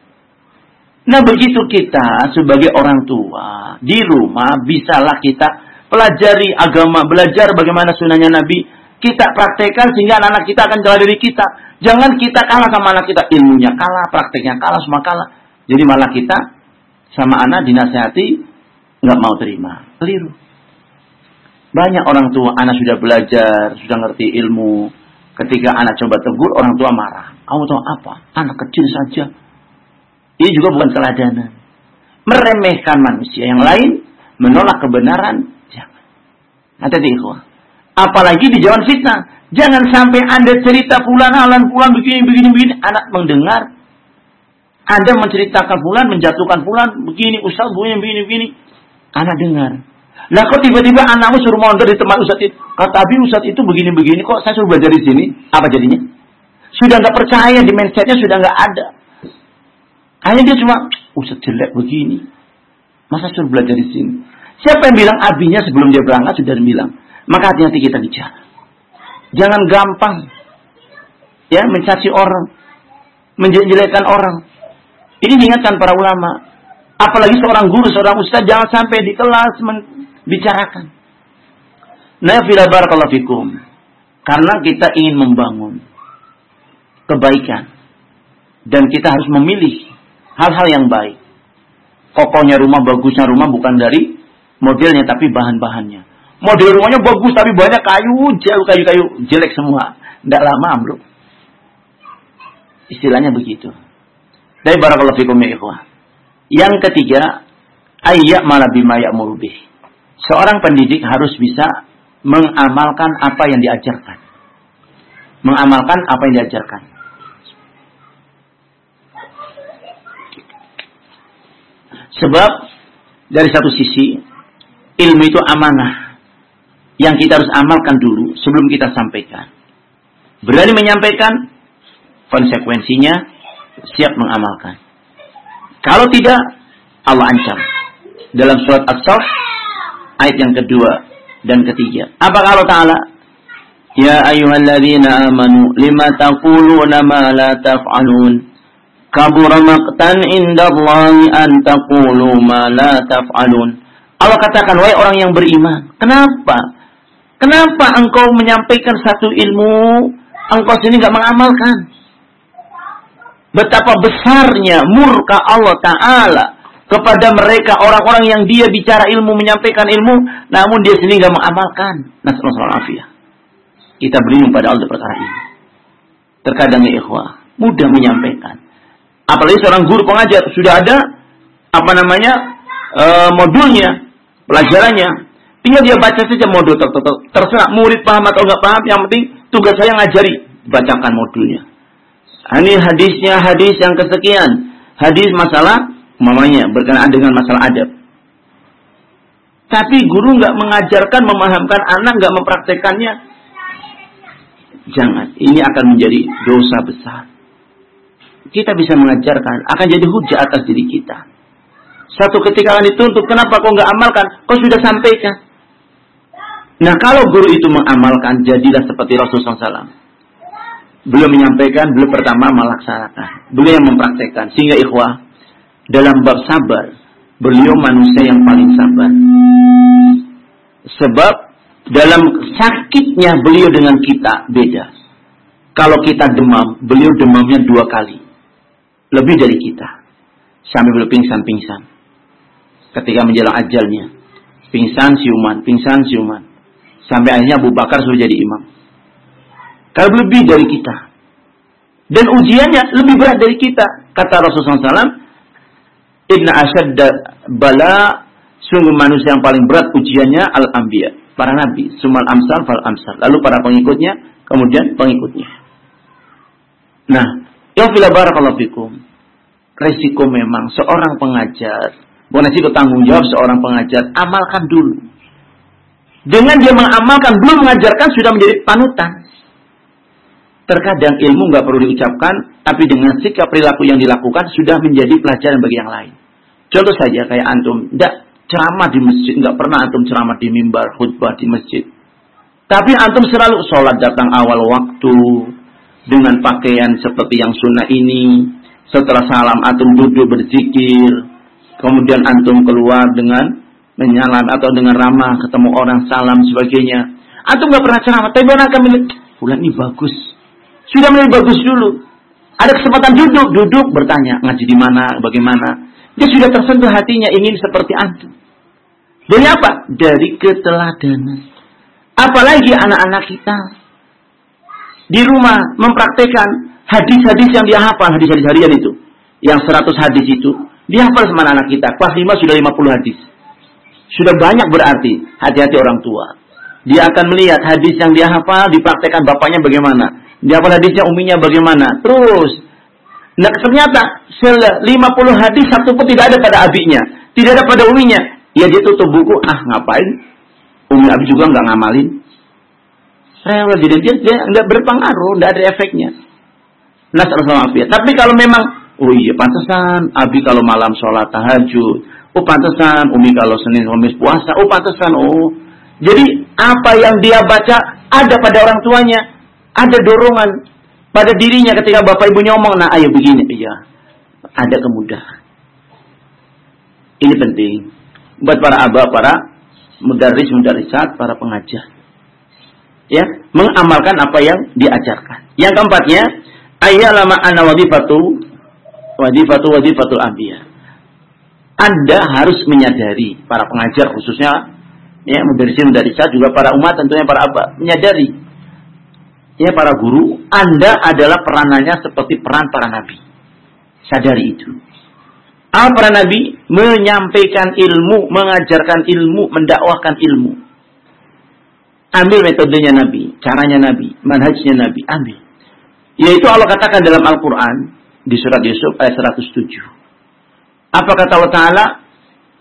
Nah begitu kita sebagai orang tua di rumah, bisalah kita pelajari agama, belajar bagaimana sunnahnya Nabi, kita praktekkan sehingga anak-anak kita akan jalan dari kita. Jangan kita kalah sama anak kita, ilmunya kalah, prakteknya kalah, semua kalah. Jadi malah kita sama anak dinasihati nggak mau terima, keliru. Banyak orang tua, anak sudah belajar, sudah ngerti ilmu. Ketika anak coba tegur, orang tua marah. Kamu tahu apa? Anak kecil saja. Ini juga bukan keteladanan. Meremehkan manusia yang lain, menolak kebenaran, jangan. Hati-hati ikhwah. Apalagi di zaman fitnah. Jangan sampai Anda cerita fulan, alan fulan, begini, begini, begini. Anak mendengar. Anda menceritakan fulan, menjatuhkan fulan, begini, ustaz, begini, begini, begini. Anak dengar. Lah kok tiba-tiba anakmu suruh mondar di tempat ustaz itu? Kata Abi ustaz itu begini-begini, kok saya suruh belajar di sini? Apa jadinya? Sudah nggak percaya, di mindsetnya sudah nggak ada. Hanya dia cuma, ustaz jelek begini. Masa suruh belajar di sini? Siapa yang bilang abinya sebelum dia berangkat sudah bilang? Maka hati-hati kita bicara. Jangan gampang ya mencaci orang, menjelekkan orang. Ini diingatkan para ulama. Apalagi seorang guru, seorang ustaz, jangan sampai di kelas membicarakan. Nah, fila barakallahu fikum. Karena kita ingin membangun kebaikan. Dan kita harus memilih hal-hal yang baik. Kokohnya rumah, bagusnya rumah bukan dari modelnya, tapi bahan-bahannya. Model rumahnya bagus, tapi banyak kayu, jauh kayu-kayu, jelek semua. Tidak lama, bro. Istilahnya begitu. Dari barakallahu fikum ya ikhwah. Yang ketiga, ayya malah bima ya'muru bih. Seorang pendidik harus bisa mengamalkan apa yang diajarkan. Mengamalkan apa yang diajarkan. Sebab dari satu sisi ilmu itu amanah yang kita harus amalkan dulu sebelum kita sampaikan. Berani menyampaikan, konsekuensinya siap mengamalkan. Kalau tidak, Allah ancam. Dalam surat As-Saff ayat yang kedua dan ketiga. Apa kalau Ta'ala? Ya ayyuhalladzina amanu lima taquluna ma la taf'alun. Kabura maqtan indallahi an taqulu ma la taf'alun. Allah katakan, wahai orang yang beriman, kenapa? Kenapa engkau menyampaikan satu ilmu, engkau sendiri enggak mengamalkan? Betapa besarnya murka Allah Ta'ala kepada mereka orang-orang yang dia bicara ilmu, menyampaikan ilmu, namun dia sendiri enggak mengamalkan. Nasallallahu alaihi. Kita berlindung pada Allah perkara ini. Terkadang ya ikhwah, mudah menyampaikan. Apalagi seorang guru pengajar sudah ada apa namanya e, modulnya, pelajarannya. Tinggal dia baca saja modul tertentu. Terserah murid paham atau enggak paham, yang penting tugas saya ngajari, bacakan modulnya. Ini hadisnya hadis yang kesekian, hadis masalah mamanya berkenaan dengan masalah adab. Tapi guru enggak mengajarkan, memahamkan anak, enggak mempraktekannya. Jangan, ini akan menjadi dosa besar. Kita bisa mengajarkan, akan jadi hujah atas diri kita. Satu ketika akan dituntut, kenapa kau enggak amalkan? Kau sudah sampaikan. Nah, kalau guru itu mengamalkan, jadilah seperti Rasulullah shallallahu alaihi wasallam. Beliau menyampaikan, beliau pertama melaksanakan. Beliau yang mempraktekkan. Sehingga ikhwah, dalam bab sabar, beliau manusia yang paling sabar. Sebab, dalam sakitnya beliau dengan kita, beda. Kalau kita demam, beliau demamnya dua kali. Lebih dari kita. Sampai beliau pingsan-pingsan. Ketika menjelang ajalnya. Pingsan, siuman, pingsan, siuman. Sampai akhirnya Abu Bakar sudah jadi imam. Kalau lebih dari kita. Dan ujiannya lebih berat dari kita. Kata Rasulullah shallallahu alaihi wasallam, Inna asyadda bala, sungguh manusia yang paling berat ujiannya al-anbiya, para nabi, sumal amsal fal amsal. Lalu para pengikutnya, kemudian pengikutnya. Nah, ya fila barakallahu fikum. Resiko memang seorang pengajar, bukan resiko tanggung jawab seorang pengajar, amalkan dulu. Dengan dia mengamalkan, belum mengajarkan, sudah menjadi panutan. Terkadang ilmu nggak perlu diucapkan, tapi dengan sikap perilaku yang dilakukan sudah menjadi pelajaran bagi yang lain. Contoh saja kayak antum, tidak ceramah di masjid, nggak pernah antum ceramah di mimbar, khutbah di masjid. Tapi antum selalu sholat datang awal waktu, dengan pakaian seperti yang sunnah ini. Setelah salam antum duduk berzikir, kemudian antum keluar dengan menyalam atau dengan ramah, ketemu orang salam sebagainya. Antum nggak pernah ceramah, tapi orang akan melihat, bulan ini bagus. Sudah mulai bagus dulu. Ada kesempatan duduk, duduk bertanya, ngaji di mana, bagaimana. Dia sudah tersentuh hatinya, ingin seperti antum. Dari apa? Dari keteladanan. Apalagi anak-anak kita di rumah mempraktekkan hadis-hadis yang dia hafal, hadis-hadis harian itu. Yang seratus hadis itu, dia hafal sama anak kita. Kelas lima sudah lima puluh hadis. Sudah banyak berarti, hati-hati orang tua. Dia akan melihat hadis yang dia hafal, dipraktekkan bapaknya bagaimana. Dia hafal hadisnya uminya bagaimana. Terus, nah ternyata lima puluh hadis satu pun tidak ada pada abinya. Tidak ada pada uminya. Ya dia tutup buku, ah ngapain? Umi abi juga nggak ngamalin. Rewel, jadi dia, dia nggak berpengaruh, nggak ada efeknya. Nah, tapi kalau memang, oh iya pantesan, abi kalau malam sholat tahajud. Oh pantesan, umi kalau Senin Kamis puasa. Oh pantesan, oh. Jadi apa yang dia baca ada pada orang tuanya, ada dorongan pada dirinya ketika bapak ibunya ngomong, nah ayo begini, iya, ada kemudahan. Ini penting buat para abah, para mudarris, mudarrisat, para pengajar. Ya, mengamalkan apa yang diajarkan. Yang keempatnya, ayyalama anna wadifatu wadifatu wadifatul anbiya. Anda harus menyadari, para pengajar khususnya, ya mudarrisin mudarrisat, juga para umat tentunya para abah, menyadari, ya para guru, Anda adalah peranannya seperti peran para nabi. Sadari itu. Apa para nabi? Menyampaikan ilmu, mengajarkan ilmu, mendakwahkan ilmu. Ambil metodenya nabi, caranya nabi, manhajnya nabi, ambil. Yaitu Allah katakan dalam Al-Quran, di surat Yusuf ayat seratus tujuh. Apa kata Allah Ta'ala?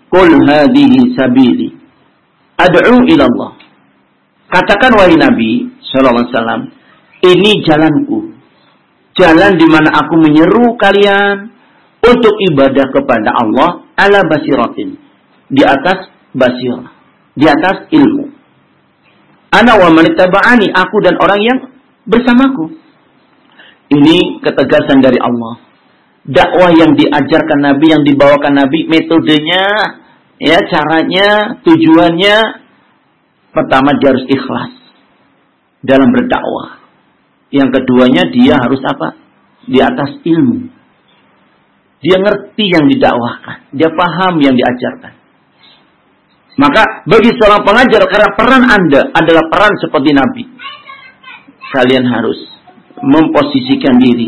Qul hadhihi sabili ad'u ila Allah. Katakan wahai Nabi sallallahu alaihi wasallam, ini jalanku. Jalan di mana aku menyeru kalian untuk ibadah kepada Allah ala basiratin, di atas basirah, di atas ilmu. Ana wa man ittaba'ani, aku dan orang yang bersamaku. Ini ketegasan dari Allah. Dakwah yang diajarkan Nabi, yang dibawakan Nabi, metodenya, ya, caranya, tujuannya, pertama dia harus ikhlas dalam berdakwah. Yang keduanya dia harus apa? Di atas ilmu. Dia ngerti yang didakwahkan, dia paham yang diajarkan. Maka bagi seorang pengajar, karena peran Anda adalah peran seperti Nabi, kalian harus memposisikan diri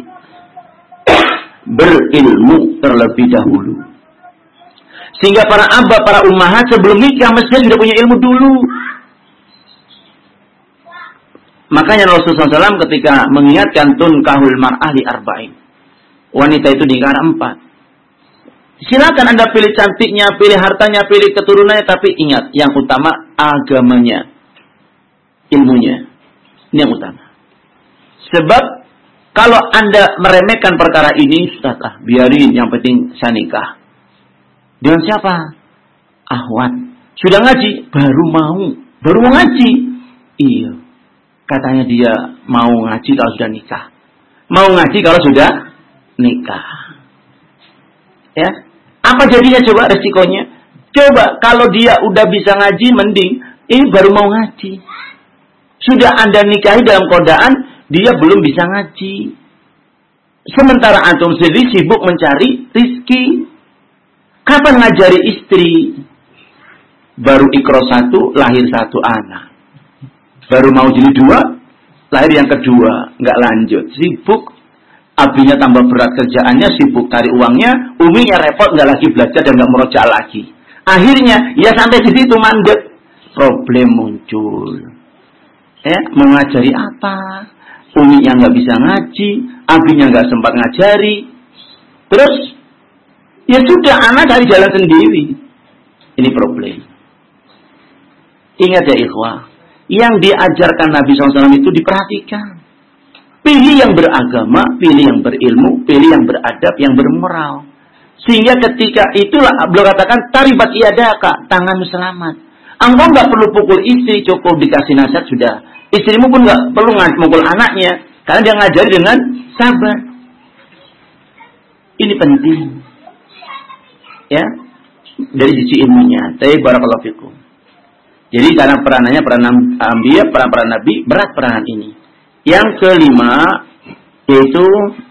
berilmu terlebih dahulu. Sehingga para abah, para ummahat sebelum nikah mestinya sudah punya ilmu dulu. Makanya Rasulullah shallallahu alaihi wasallam ketika mengingatkan tunkahul mar'ah li arba'in, wanita itu nikah empat. Silakan Anda pilih cantiknya, pilih hartanya, pilih keturunannya, tapi ingat yang utama agamanya, ilmunya. Ini yang utama. Sebab kalau Anda meremehkan perkara ini, sudahlah, biarin, yang penting saya nikah. Dengan siapa? Ahwat. Sudah ngaji? Baru mau. Baru mau ngaji? Iya. Katanya dia mau ngaji kalau sudah nikah. Mau ngaji kalau sudah nikah. Ya. Apa jadinya coba resikonya? Coba kalau dia udah bisa ngaji, mending. Ini baru mau ngaji. Sudah Anda nikahi dalam kodaan, dia belum bisa ngaji. Sementara antum sendiri sibuk mencari rizki. Kapan ngajari istri? Baru ikro satu, lahir satu anak. Baru mau jilid dua, lahir yang kedua. Nggak lanjut. Sibuk. Abinya tambah berat kerjaannya, sibuk cari uangnya. Uminya repot, nggak lagi belajar dan nggak merojak lagi. Akhirnya, ya sampai di situ mandek. Problem muncul. Ya, mengajari apa? Uminya nggak bisa ngaji, abinya nggak sempat ngajari. Terus, ya sudah, anak cari jalan sendiri. Ini problem. Ingat ya ikhwah, yang diajarkan Nabi shallallahu alaihi wasallam itu diperhatikan. Pilih yang beragama, pilih yang berilmu, pilih yang beradab, yang bermoral. Sehingga ketika itulah beliau katakan, taribat iyadaka, tanganmu selamat. Engkau nggak perlu pukul istri, cukup dikasih nasihat sudah. Istrimu pun nggak perlu mukul anaknya, karena dia ngajari dengan sabar. Ini penting, ya, dari sisi ilmunya. Tapi barakallahu fikum. Jadi karena peranannya peranan ambiya, peran peran Nabi, berat peranan ini. Yang kelima yaitu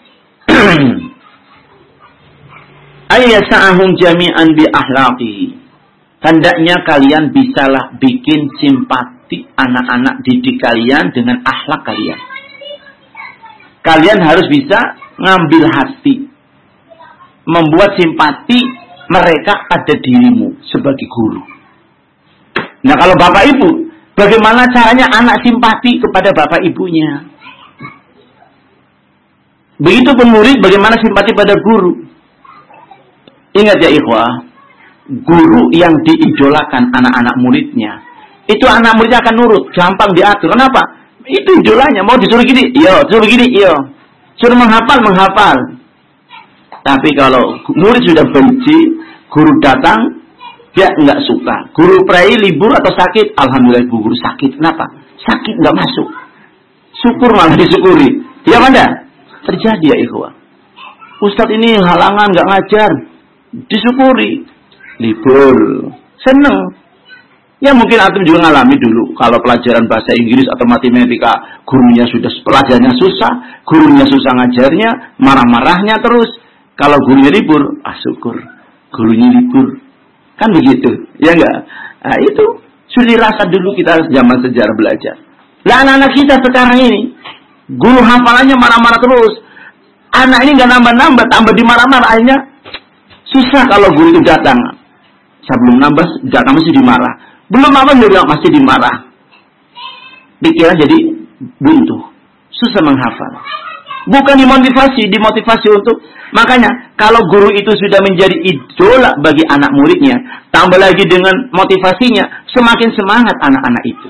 ayyasa'ahum jami'an bi ahlaqi. Hendaknya kalian bisalah bikin simpati anak-anak didik kalian dengan akhlak kalian. Kalian harus bisa ngambil hati, membuat simpati mereka pada dirimu sebagai guru. Nah, kalau bapak ibu, bagaimana caranya anak simpati kepada bapak ibunya? Begitu pun murid, bagaimana simpati pada guru? Ingat ya ikhwah, guru yang diidolakan anak-anak muridnya, itu anak muridnya akan nurut, gampang diatur. Kenapa? Itu idolanya, mau disuruh gini, iya, disuruh gini, iya. Suruh menghafal, menghafal. Tapi kalau murid sudah benci, guru datang, dia nggak suka. Guru prei libur atau sakit, alhamdulillah ibu guru sakit. Kenapa? Sakit nggak masuk. Syukur malah disyukuri. Dia mana? Terjadi ya ikhwah. Ustadz ini halangan nggak ngajar, disyukuri. Libur, seneng. Ya mungkin antum juga ngalami dulu. Kalau pelajaran bahasa Inggris atau matematika, gurunya sudah pelajarannya susah, gurunya susah ngajarnya, marah-marahnya terus. Kalau gurunya libur, ah syukur, gurunya libur. Kan begitu, ya enggak? Nah, itu sudah dirasa dulu kita zaman sejarah belajar. Lah anak-anak kita sekarang ini, guru hafalannya marah-marah terus. Anak ini enggak nambah-nambah, tambah dimarah-marah. Akhirnya susah kalau guru itu datang. Sebelum nambah, datang masih dimarah. Belum apa juga masih dimarah. Pikiran jadi buntu, susah menghafal. Bukan dimotivasi, dimotivasi untuk. Makanya, kalau guru itu sudah menjadi idola bagi anak muridnya, tambah lagi dengan motivasinya, semakin semangat anak-anak itu.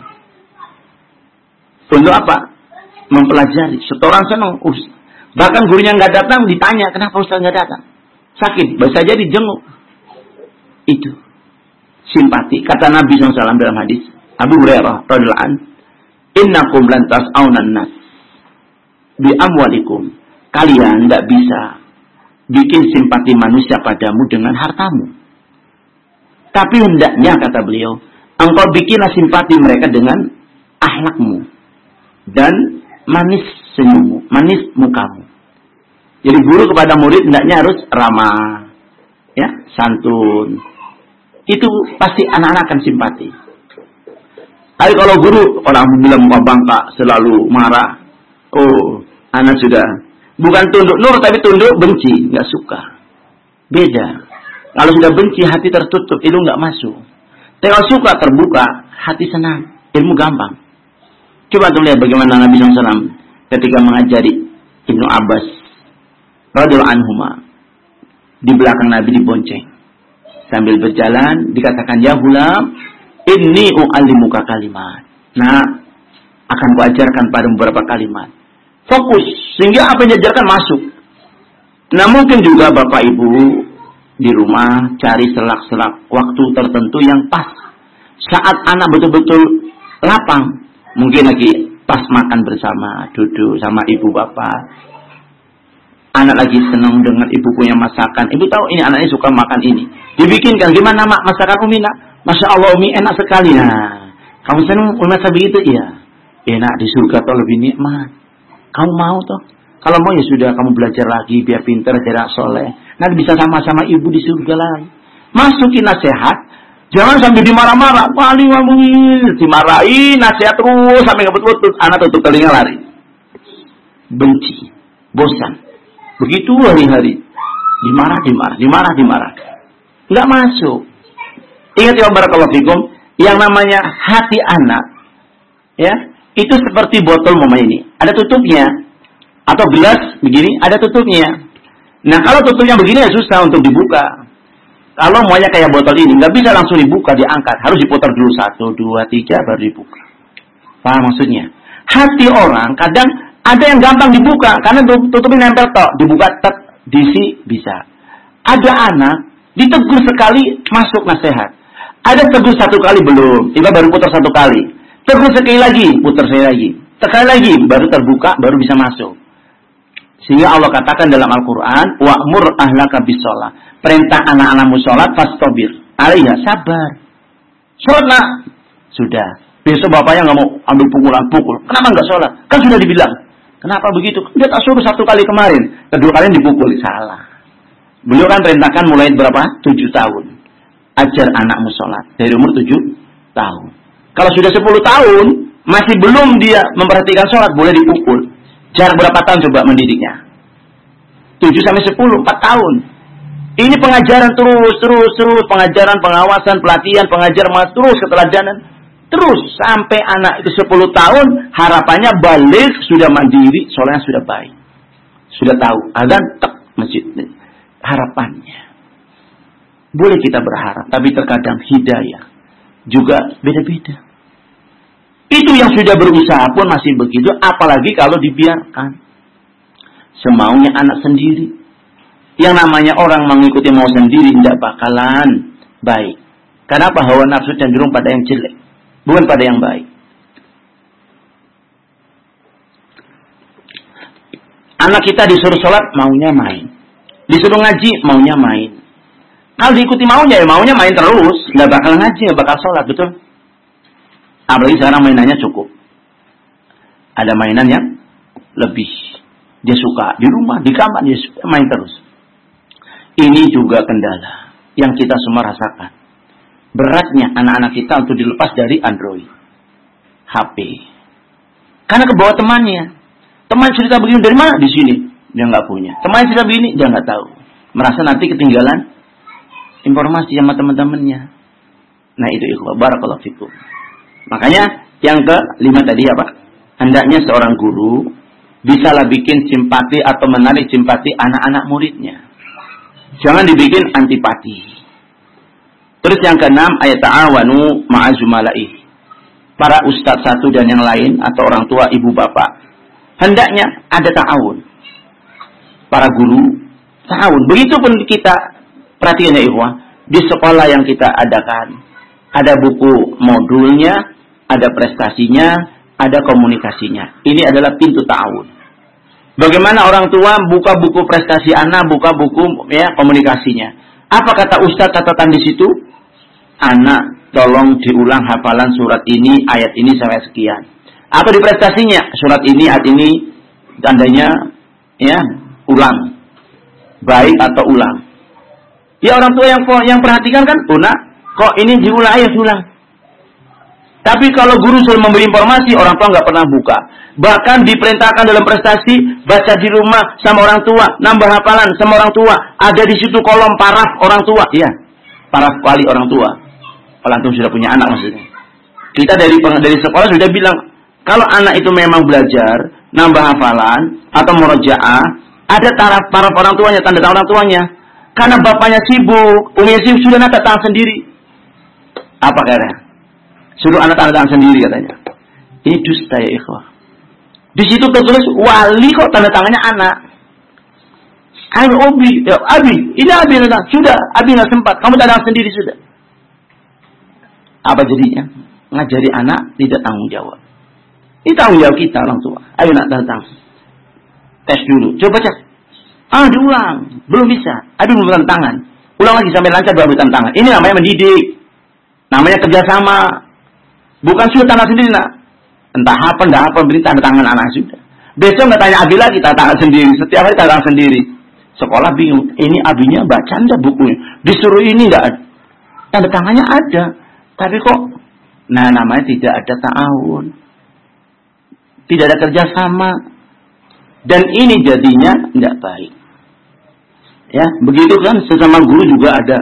Untuk apa? Mempelajari. Setoran senang. Uh, bahkan gurunya nggak datang, ditanya, kenapa Ustaz nggak datang? Sakit, bisa jadi jenguk. Itu. Simpati. Kata Nabi shallallahu alaihi wasallam dalam hadis Abu Hurairah radhiyallahu anhu, innakum lan tas'aunan nas bi amwalikum. Kalian tidak bisa bikin simpati manusia padamu dengan hartamu. Tapi hendaknya, kata beliau, engkau bikinlah simpati mereka dengan akhlakmu dan manis senyummu, manis mukamu. Jadi guru kepada murid hendaknya harus ramah, ya, santun. Itu pasti anak-anak akan simpati. Tapi kalau guru orang bilang muka bangka, selalu marah, oh, anak sudah bukan tunduk nur tapi tunduk benci, nggak suka. Beda. Kalau sudah benci hati tertutup, ilmu nggak masuk. Tapi kalau suka terbuka, hati senang, ilmu gampang. Coba tuh lihat bagaimana Nabi shallallahu alaihi wasallam ketika mengajari Ibnu Abbas radhiyallahu anhuma, di belakang Nabi dibonceng sambil berjalan, dikatakan, ya gulam, inni u'allimuka kalimat. Nah, akan kuajarkan pada beberapa kalimat. Fokus, sehingga apa yang diajarkan masuk. Nah, mungkin juga Bapak Ibu di rumah cari selak-selak waktu tertentu yang pas. Saat anak betul-betul lapang, mungkin lagi pas makan bersama, duduk sama ibu bapak. Anak lagi senang dengan ibuku yang masakan. Ibu tahu ini anaknya suka makan ini. Dibikinkan, gimana mak masakan Umi nak? Masya Allah Umi enak sekali. Nah, kamu senang Umi masak begitu? Iya. Enak, di surga toh lebih nikmat. Kamu mau toh? Kalau mau ya sudah, kamu belajar lagi biar pintar, jarak soleh. Nanti bisa sama-sama ibu di surga lagi. Masukin nasihat. Jangan sambil dimarah-marah. Paling ngomongin, dimarahin, nasihat terus sampai ngebut-butut. Anak tutup telinga lari. Benci, bosan. Begitu hari-hari. Dimarah, dimarah, dimarah, dimarah. Enggak masuk. Ingat ya barakallahu fikum, yang namanya hati anak, ya, itu seperti botol mama ini. Ada tutupnya. Atau gelas begini, ada tutupnya. Nah, kalau tutupnya begini ya susah untuk dibuka. Kalau maunya kayak botol ini, nggak bisa langsung dibuka, diangkat. Harus diputar dulu satu, dua, tiga, baru dibuka. Paham maksudnya? Hati orang kadang ada yang gampang dibuka, karena tutupnya nempel tok. Dibuka, tek, diisi, bisa. Ada anak, ditegur sekali, masuk nasihat. Ada tegur satu kali belum, tiba baru putar satu kali. Tegur sekali lagi, putar sekali lagi. Sekali lagi, baru terbuka, baru bisa masuk. Sehingga Allah katakan dalam Al-Quran, wa'mur ahlaka bis-sholah. Perintah anak-anakmu sholat, fastabir. Alaiha, sabar. Sholat nak. Sudah. Besok bapaknya nggak mau ambil pukulan, pukul. Kenapa nggak sholat? Kan sudah dibilang. Kenapa begitu? Dia tak suruh satu kali kemarin. Kedua kali dipukul. Salah. Beliau kan perintahkan mulai berapa? Tujuh tahun. Ajar anakmu sholat. Dari umur tujuh tahun. Kalau sudah sepuluh tahun, masih belum dia memperhatikan sholat, boleh dipukul. Jarak berapa tahun coba mendidiknya? tujuh sampai sepuluh, empat tahun. Ini pengajaran terus, terus, terus. Pengajaran, pengawasan, pelatihan, pengajaran, terus keteladanan. Terus, sampai anak itu sepuluh tahun, harapannya balik, sudah mandiri, sholatnya sudah baik. Sudah tahu, azan, tek, masjid. Harapannya. Boleh kita berharap, tapi terkadang hidayah juga beda-beda. Itu yang sudah berusaha pun masih begitu, apalagi kalau dibiarkan. Semaunya anak sendiri. Yang namanya orang mengikuti mau sendiri tidak bakalan baik. Kenapa? Hawa nafsu cenderung pada yang jelek, bukan pada yang baik. Anak kita disuruh sholat, maunya main. Disuruh ngaji, maunya main. Kalau diikuti maunya, ya maunya main terus. Nggak bakal ngaji, nggak bakal sholat, betul? Apalagi sekarang mainannya cukup. Ada mainan yang lebih. Dia suka di rumah, di kamar, dia suka main terus. Ini juga kendala yang kita semua rasakan. Beratnya anak-anak kita untuk dilepas dari Android, H P. Karena ke bawah temannya. Teman cerita begini dari mana? Di sini. Dia nggak punya. Teman cerita begini, dia nggak tahu. Merasa nanti ketinggalan informasi sama teman-temannya. Nah itu ikhwah, barakallahu fikum. Makanya yang kelima tadi apa? Hendaknya seorang guru Bisalah bikin simpati atau menarik simpati anak-anak muridnya. Jangan dibikin antipati. Terus yang keenam, ayat ta'awanu ma'azumalaih. Para ustadz satu dan yang lain, atau orang tua, ibu bapak, hendaknya ada ta'awun. Para guru, ta'awun. Begitupun kita, perhatikan ya ikhwah, di sekolah yang kita adakan, ada buku modulnya, ada prestasinya, ada komunikasinya. Ini adalah pintu ta'awun. Bagaimana orang tua buka buku prestasi anak, buka buku ya komunikasinya. Apa kata ustaz catatan di situ? Anak, tolong diulang hafalan surat ini, ayat ini sampai sekian. Apa di prestasinya? Surat ini, ayat ini, tandanya ya ulang. Baik atau ulang. Ya orang tua yang yang perhatikan kan, oh nak, kok ini diulang, ayo diulang. Tapi kalau guru sudah memberi informasi, orang tua nggak pernah buka. Bahkan diperintahkan dalam prestasi, baca di rumah sama orang tua, nambah hafalan sama orang tua. Ada di situ kolom paraf orang tua. Iya, paraf wali orang tua. Kalau antum sudah punya anak maksudnya. Kita dari dari sekolah sudah bilang, kalau anak itu memang belajar, nambah hafalan, atau murojaah, ada taraf paraf orang tuanya, tanda tangan orang tuanya. Karena bapaknya sibuk, umumnya sibuk, sudah tanda tangan sendiri. Apa kira? Suruh anak tanda tangan sendiri katanya. Ini dusta ya ikhwah. Di situ tertulis wali kok tanda tangannya anak. Ayo Obi, ya, Abi, ini Abi tanda tangan. Sudah, Abi nggak sempat. Kamu tanda tangan sendiri sudah. Apa jadinya? Ngajari anak tidak tanggung jawab. Ini tanggung jawab kita orang tua. Ayo nak tanda tangan. Tes dulu. Coba cek. Ah diulang. Belum bisa. Abi belum tanda tangan. Ulang lagi sampai lancar baru tanda tangan. Ini namanya mendidik. Namanya kerjasama. Bukan sudah tanda sendiri nak. Entah apa, entah apa, beri tanda tangan anak sudah. Besok nggak tanya Abi lagi, tanda tangan sendiri. Setiap hari tanda tangan sendiri. Sekolah bingung. Ini Abinya baca enggak bukunya? Disuruh ini enggak ada. Tanda tangannya ada. Tapi kok, nah namanya tidak ada ta'awun. Tidak ada kerjasama. Dan ini jadinya enggak baik. Ya, begitu kan sesama guru juga ada.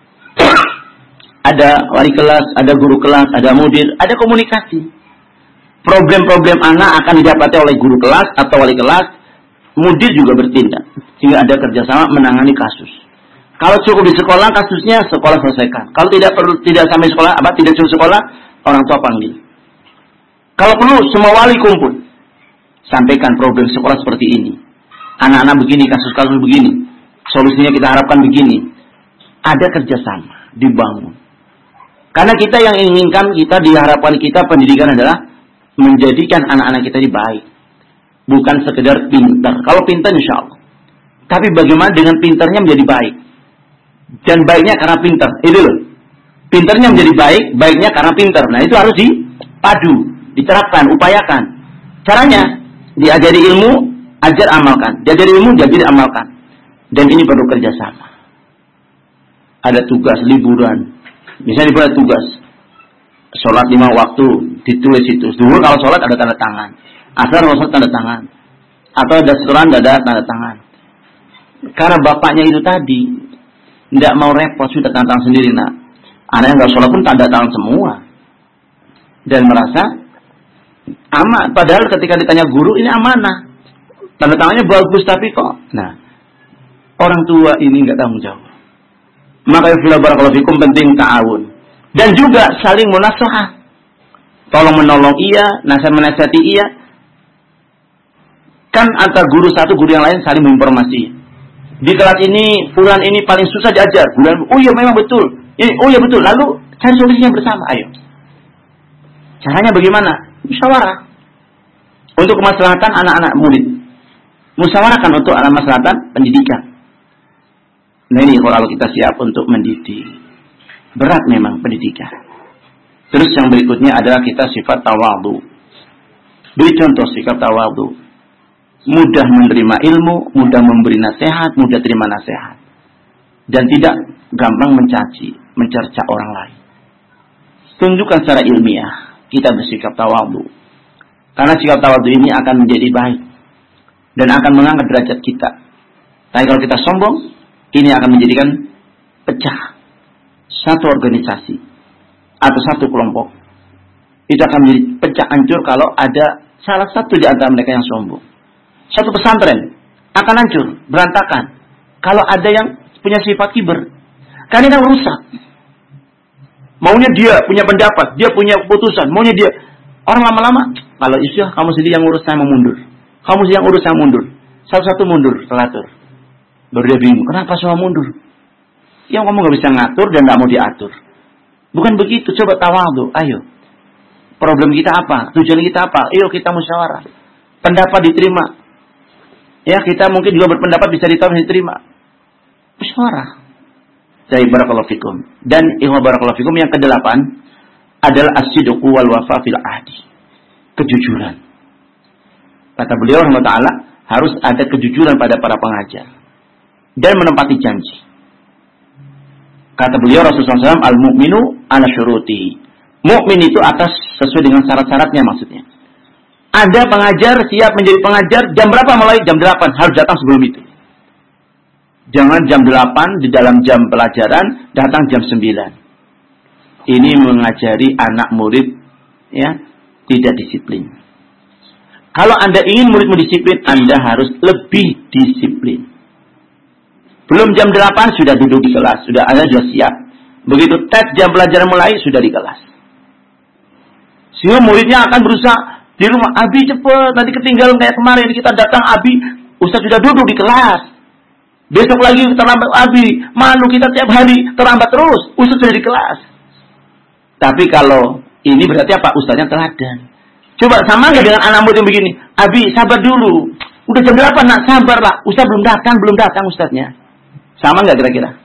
Ada wali kelas, ada guru kelas, ada mudir, ada komunikasi. Problem-problem anak akan didapati oleh guru kelas atau wali kelas, mudir juga bertindak. Sehingga ada kerjasama menangani kasus. Kalau cukup di sekolah, kasusnya sekolah selesaikan. Kalau tidak perlu, tidak sampai sekolah, apa tidak cukup sekolah, orang tua panggil. Kalau perlu, semua wali kumpul. Sampaikan problem sekolah seperti ini. Anak-anak begini, kasus-kasus begini. Solusinya kita harapkan begini. Ada kerjasama, dibangun. Karena kita yang inginkan, kita diharapkan kita pendidikan adalah menjadikan anak-anak kita ini baik. Bukan sekedar pintar. Kalau pintar insya Allah. Tapi bagaimana dengan pintarnya menjadi baik. Dan baiknya karena pintar. Itu loh. Pintarnya menjadi baik, baiknya karena pintar. Nah itu harus dipadu, diterapkan, upayakan. Caranya, diajari ilmu, ajar amalkan. Diajari ilmu, diajari amalkan. Dan ini perlu kerjasama. Ada tugas liburan. Misalnya dibuat tugas. Sholat lima waktu, ditulis itu. Dulu kalau sholat ada tanda tangan. Asar sholat tanda tangan. Atau ada setoran ada tanda tangan. Karena bapaknya itu tadi tidak mau repot, sudah tanda tangan sendiri nak. Anak yang nggak sholat pun tanda tangan semua. Dan merasa aman. Padahal ketika ditanya guru ini amanah. Tanda tangannya bagus tapi kok. Nah, orang tua ini nggak tanggung jawab. Maka ya barakallahu fikum penting ta'awun. Dan juga saling munasahah. Tolong menolong iya, nasihat menasihati iya. Kan antara guru satu guru yang lain saling menginformasi. Di kelas ini fulan ini paling susah diajar. Fulan, oh iya memang betul. Ini, oh iya betul. Lalu cari solusinya bersama. Ayo. Caranya bagaimana? Musyawarah. Untuk kemaslahatan anak-anak murid. Musyawarahkan untuk anak maslahatan pendidikan. Nah ini kalau kita siap untuk mendidik. Berat memang pendidikan. Terus yang berikutnya adalah kita sifat tawadhu. Beri contoh sikap tawadhu. Mudah menerima ilmu, mudah memberi nasihat, mudah terima nasihat. Dan tidak gampang mencaci, mencerca orang lain. Tunjukkan secara ilmiah kita bersikap tawadhu. Karena sikap tawadhu ini akan menjadi baik. Dan akan mengangkat derajat kita. Tapi kalau kita sombong, ini akan menjadikan pecah satu organisasi atau satu kelompok. Itu akan menjadi pecah hancur kalau ada salah satu di antara mereka yang sombong. Satu pesantren akan hancur, berantakan. Kalau ada yang punya sifat kiber. Karena ini kan rusak. Maunya dia punya pendapat, dia punya keputusan, maunya dia. Orang lama-lama, kalau isu kamu sendiri yang urus, saya mau mundur. Kamu sendiri yang urus, saya mundur. Satu-satu mundur, teratur. Baru dia bingung, kenapa semua mundur? Yang kamu gak bisa ngatur dan gak mau diatur. Bukan begitu, coba tawadhu, ayo. Problem kita apa? Tujuan kita apa? Ayo kita musyawarah. Pendapat diterima. Ya, kita mungkin juga berpendapat bisa ditolak, diterima. Musyawarah. Dari barakallahu fikum. Dan ikhwah barakallahu fikum yang kedelapan adalah as-sidqu wal wafa fil ahdi. Kejujuran. Kata beliau rahimahullah taala, harus ada kejujuran pada para pengajar dan menepati janji. Kata beliau Rasulullah shallallahu alaihi wasallam, al-mu'minu ala syurutihi. Mukmin itu atas sesuai dengan syarat-syaratnya maksudnya. Ada pengajar siap menjadi pengajar jam berapa mulai? Jam delapan, harus datang sebelum itu. Jangan jam delapan di dalam jam pelajaran, datang jam sembilan. Ini mengajari anak murid ya, tidak disiplin. Kalau Anda ingin muridmu disiplin, Anda harus lebih disiplin. Belum jam delapan sudah duduk di kelas, sudah Anda sudah siap. Begitu tes jam pelajaran mulai, sudah di kelas. Sehingga muridnya akan berusaha di rumah, Abi cepet, tadi ketinggalan kayak kemarin kita datang, Abi, Ustaz sudah duduk di kelas. Besok lagi terlambat, Abi, malu kita tiap hari terlambat terus, Ustaz sudah di kelas. Tapi kalau ini berarti apa? Ustaznya teladan. Coba sama nggak dengan anak murid yang begini? Abi, sabar dulu. Udah jam delapan, nak sabar lah. Ustaz belum datang, belum datang Ustaznya. Sama nggak kira-kira?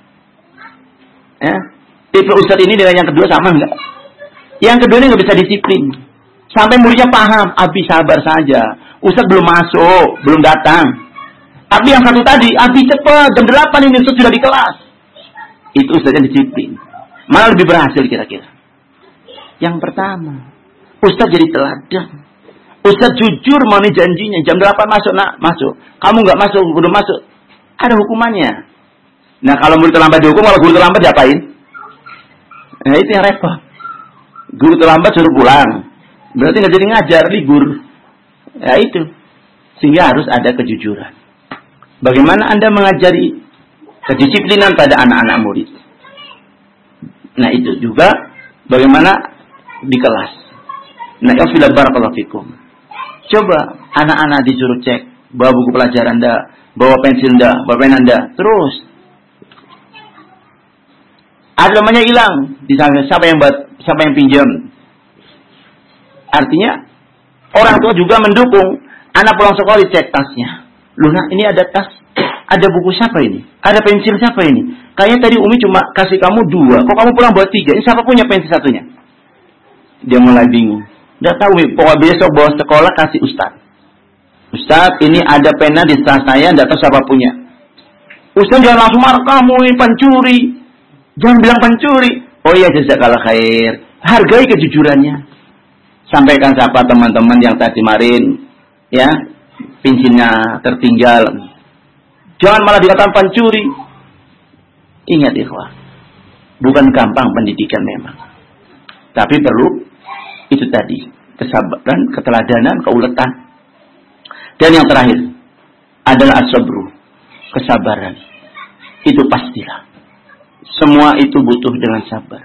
Ya, tipe Ustaz ini dengan yang kedua sama nggak? Yang kedua ini nggak bisa disiplin. Sampai muridnya paham, Abi sabar saja. Ustaz belum masuk, belum datang. Tapi yang satu tadi, Abi cepat, jam delapan ini Ustaz sudah di kelas. Itu Ustaznya disiplin. Mana lebih berhasil kira-kira? Yang pertama, Ustaz jadi teladan. Ustaz jujur mau janjinya, jam delapan masuk, nak, masuk. Kamu nggak masuk, belum masuk. Ada hukumannya. Nah, kalau murid terlambat dihukum, kalau guru terlambat diapain? Nah, itu yang repot. Guru terlambat suruh pulang. Berarti nggak jadi ngajar, libur. Ya itu. Sehingga harus ada kejujuran. Bagaimana Anda mengajari kedisiplinan pada anak-anak murid? Nah, itu juga bagaimana di kelas. Nah, ya sudah barakallahu fikum. Coba anak-anak disuruh cek, bawa buku pelajaran Anda, bawa pensil Anda, bawa pen Anda, terus. Ada namanya hilang, di sana siapa yang buat, siapa yang pinjam? Artinya orang tua juga mendukung anak pulang sekolah dicek tasnya. Loh, nah ini ada tas, ada buku siapa ini? Ada pensil siapa ini? Kayaknya tadi Umi cuma kasih kamu dua, kok kamu pulang bawa tiga? Ini siapa punya pensil satunya? Dia mulai bingung. Nggak tahu, pokoknya besok bawa sekolah kasih Ustaz. Ustaz, ini ada pena di tas saya, nggak tahu siapa punya. Ustaz jangan langsung marah, kamu ini pencuri. Jangan bilang pencuri. Oh iya, jazakallah khair. Hargai kejujurannya. Sampaikan siapa teman-teman yang tadi kemarin, ya, pensilnya tertinggal. Jangan malah dikatakan pencuri. Ingat ikhwah, bukan gampang pendidikan memang. Tapi perlu itu tadi, kesabaran, keteladanan, keuletan. Dan yang terakhir adalah as-sabru, kesabaran. Itu pastilah. Semua itu butuh dengan sabar.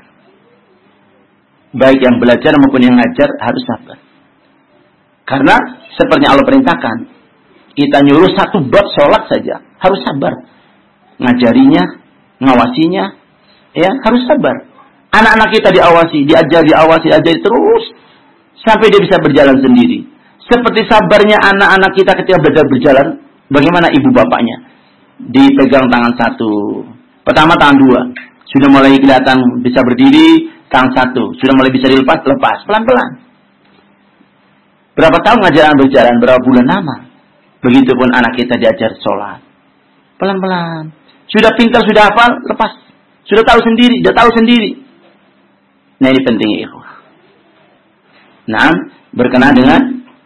Baik yang belajar maupun yang ngajar harus sabar. Karena seperti Allah perintahkan, kita nyuruh satu bab sholat saja, harus sabar. Ngajarinya, ngawasinya, ya harus sabar. Anak-anak kita diawasi, diajar, diawasi, diajari terus sampai dia bisa berjalan sendiri. Seperti sabarnya anak-anak kita ketika belajar berjalan, bagaimana ibu bapaknya? Dipegang tangan satu, pertama tangan dua, sudah mulai kelihatan bisa berdiri, tangan satu, sudah mulai bisa dilepas, lepas, pelan-pelan. Berapa tahun ngajaran berjalan, berapa bulan lama. Begitupun anak kita diajar sholat, pelan-pelan. Sudah pintar, sudah hafal, lepas. Sudah tahu sendiri, sudah tahu sendiri. Nah ini pentingnya ikhwah. Nah, berkenaan dengan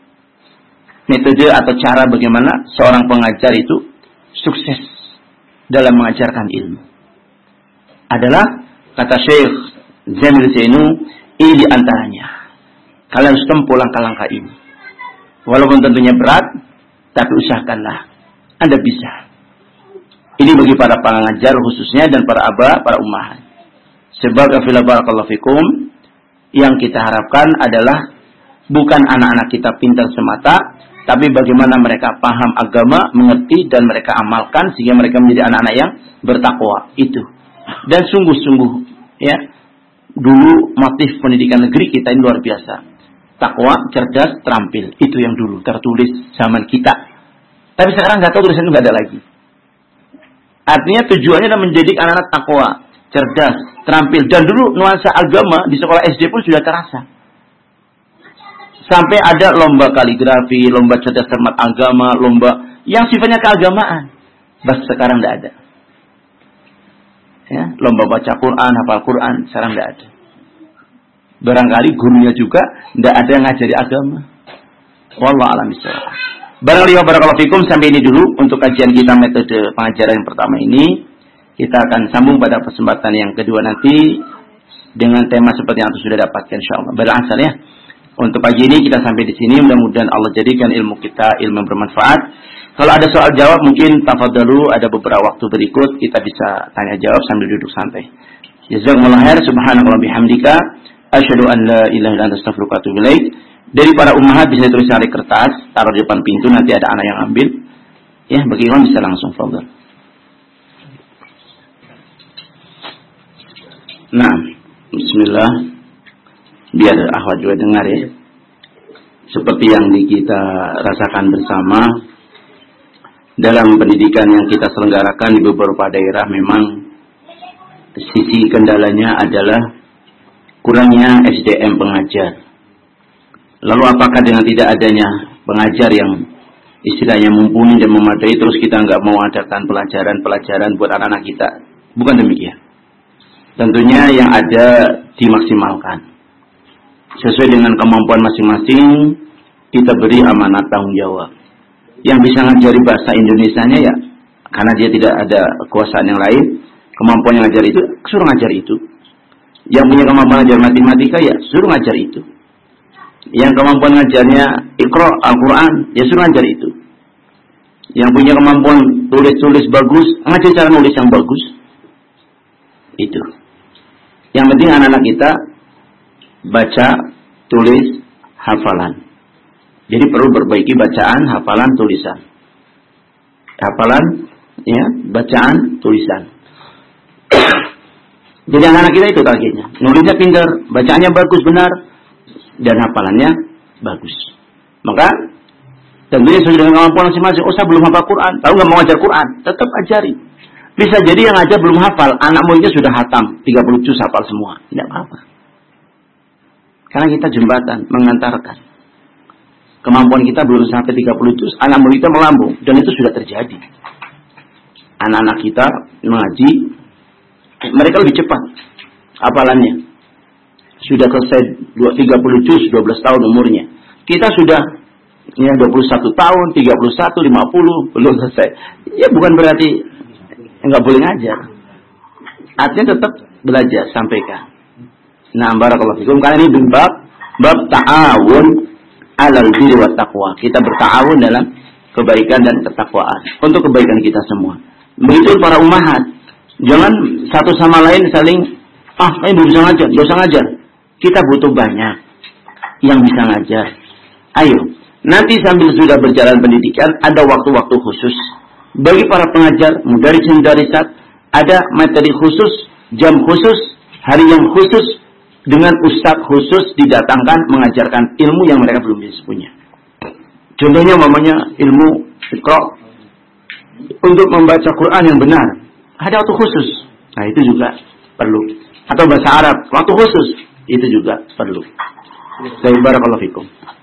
metode atau cara bagaimana seorang pengajar itu sukses dalam mengajarkan ilmu. Adalah, kata Syekh Zamil Zainu, ini diantaranya. Kalian harus tempuh langkah-langkah ini. Walaupun tentunya berat, Tapi usahakanlah Anda bisa. Ini bagi para pengajar khususnya dan para aba, para ummahat. Sebab afila barakallahu fikum, yang kita harapkan adalah bukan anak-anak kita pintar semata, tapi bagaimana mereka paham agama, mengerti dan mereka amalkan sehingga mereka menjadi anak-anak yang bertakwa. Itu. Dan sungguh-sungguh ya, dulu motif pendidikan negeri kita ini luar biasa. Takwa, cerdas, terampil. Itu yang dulu tertulis zaman kita. Tapi sekarang nggak tahu tulisan itu nggak ada lagi. Artinya tujuannya adalah mendidik anak-anak takwa, cerdas, terampil. Dan dulu nuansa agama di sekolah S D pun sudah terasa. Sampai ada lomba kaligrafi, lomba cerdas cermat agama, lomba yang sifatnya keagamaan. Bahkan sekarang tidak ada. Ya, lomba baca Quran, hafal Quran, sekarang tidak ada. Barangkali gurunya juga tidak ada yang ngajari agama. Wallahu a'lam bishawab. Barangkali barakallahu fikum, sampai ini dulu untuk kajian kita metode pengajaran yang pertama ini. Kita akan sambung pada kesempatan yang kedua nanti dengan tema seperti yang sudah dapatkan insyaallah. Berasal ya. Untuk pagi ini kita sampai di sini, mudah-mudahan Allah jadikan ilmu kita ilmu bermanfaat. Kalau ada soal jawab mungkin tafadhalu, ada beberapa waktu berikut kita bisa tanya jawab sambil duduk santai. Jazakumullah khair, subhanallahi bihamdika, asyhadu an la ilaha illa anta astaghfiruka wa atubu ilaik. Dari para ummahat bisa tulis di kertas, taruh di depan pintu, nanti ada anak yang ambil. Ya, bagi imam bisa langsung fadhil. Nah, bismillah. Biar akhwat juga dengar ya. Seperti yang kita rasakan bersama dalam pendidikan yang kita selenggarakan di beberapa daerah, memang sisi kendalanya adalah kurangnya S D M pengajar. Lalu apakah dengan tidak adanya pengajar yang istilahnya mumpuni dan memadai, terus kita nggak mau adakan pelajaran-pelajaran buat anak-anak kita? Bukan demikian. Tentunya yang ada dimaksimalkan. Sesuai dengan kemampuan masing-masing, kita beri amanat tanggung jawab. Yang bisa ngajari bahasa Indonesianya ya, karena dia tidak ada kekuasaan yang lain, kemampuan yang ngajar itu, suruh ngajar itu. Yang punya kemampuan ngajar matematika ya, suruh ngajar itu. Yang kemampuan ngajarnya Iqra Al-Quran, ya suruh ngajar itu. Yang punya kemampuan tulis-tulis bagus, ngajar cara nulis yang bagus. Itu. Yang penting anak-anak kita baca, tulis, hafalan. Jadi perlu perbaiki bacaan, hafalan, tulisan. Hafalan, ya, bacaan, tulisan. Jadi anak-anak kita itu targetnya. Nulisnya pintar, bacaannya bagus, benar, dan hafalannya bagus. Maka tentunya sesuai dengan kemampuan masing-masing. Oh, saya belum hafal Quran, tahu nggak mau ngajar Quran, tetap ajari. Bisa jadi yang ngajar belum hafal, anak muridnya sudah hatam, tiga puluh juz hafal semua, tidak apa-apa. Karena kita jembatan mengantarkan. Kemampuan kita belum sampai tiga puluh juz, anak murid kita melambung, dan itu sudah terjadi. Anak-anak kita mengaji, mereka lebih cepat hafalannya. Sudah selesai tiga puluh juz, dua belas tahun umurnya. Kita sudah ya dua puluh satu tahun, tiga puluh satu, lima puluh, belum selesai. Ya bukan berarti enggak boleh ngajar. Artinya tetap belajar, sampaikan. Nah, barakallahu fikum, karena ini bab bab ta'awun 'alal birri wat taqwa. Kita berta'awun dalam kebaikan dan ketakwaan untuk kebaikan kita semua. Begitu para ummahat. Jangan satu sama lain saling ah, ini belum bisa ngajar, belum bisa ngajar. Kita butuh banyak yang bisa ngajar. Ayo, nanti sambil sudah berjalan pendidikan, ada waktu-waktu khusus. Bagi para pengajar, mudaris-mudarisat, ada materi khusus, jam khusus, hari yang khusus, dengan ustadz khusus didatangkan mengajarkan ilmu yang mereka belum bisa punya. Contohnya, mamanya ilmu Iqra, untuk membaca Quran yang benar, ada waktu khusus. Nah, itu juga perlu. Atau bahasa Arab, waktu khusus. Itu juga perlu. Barakallahu fikum.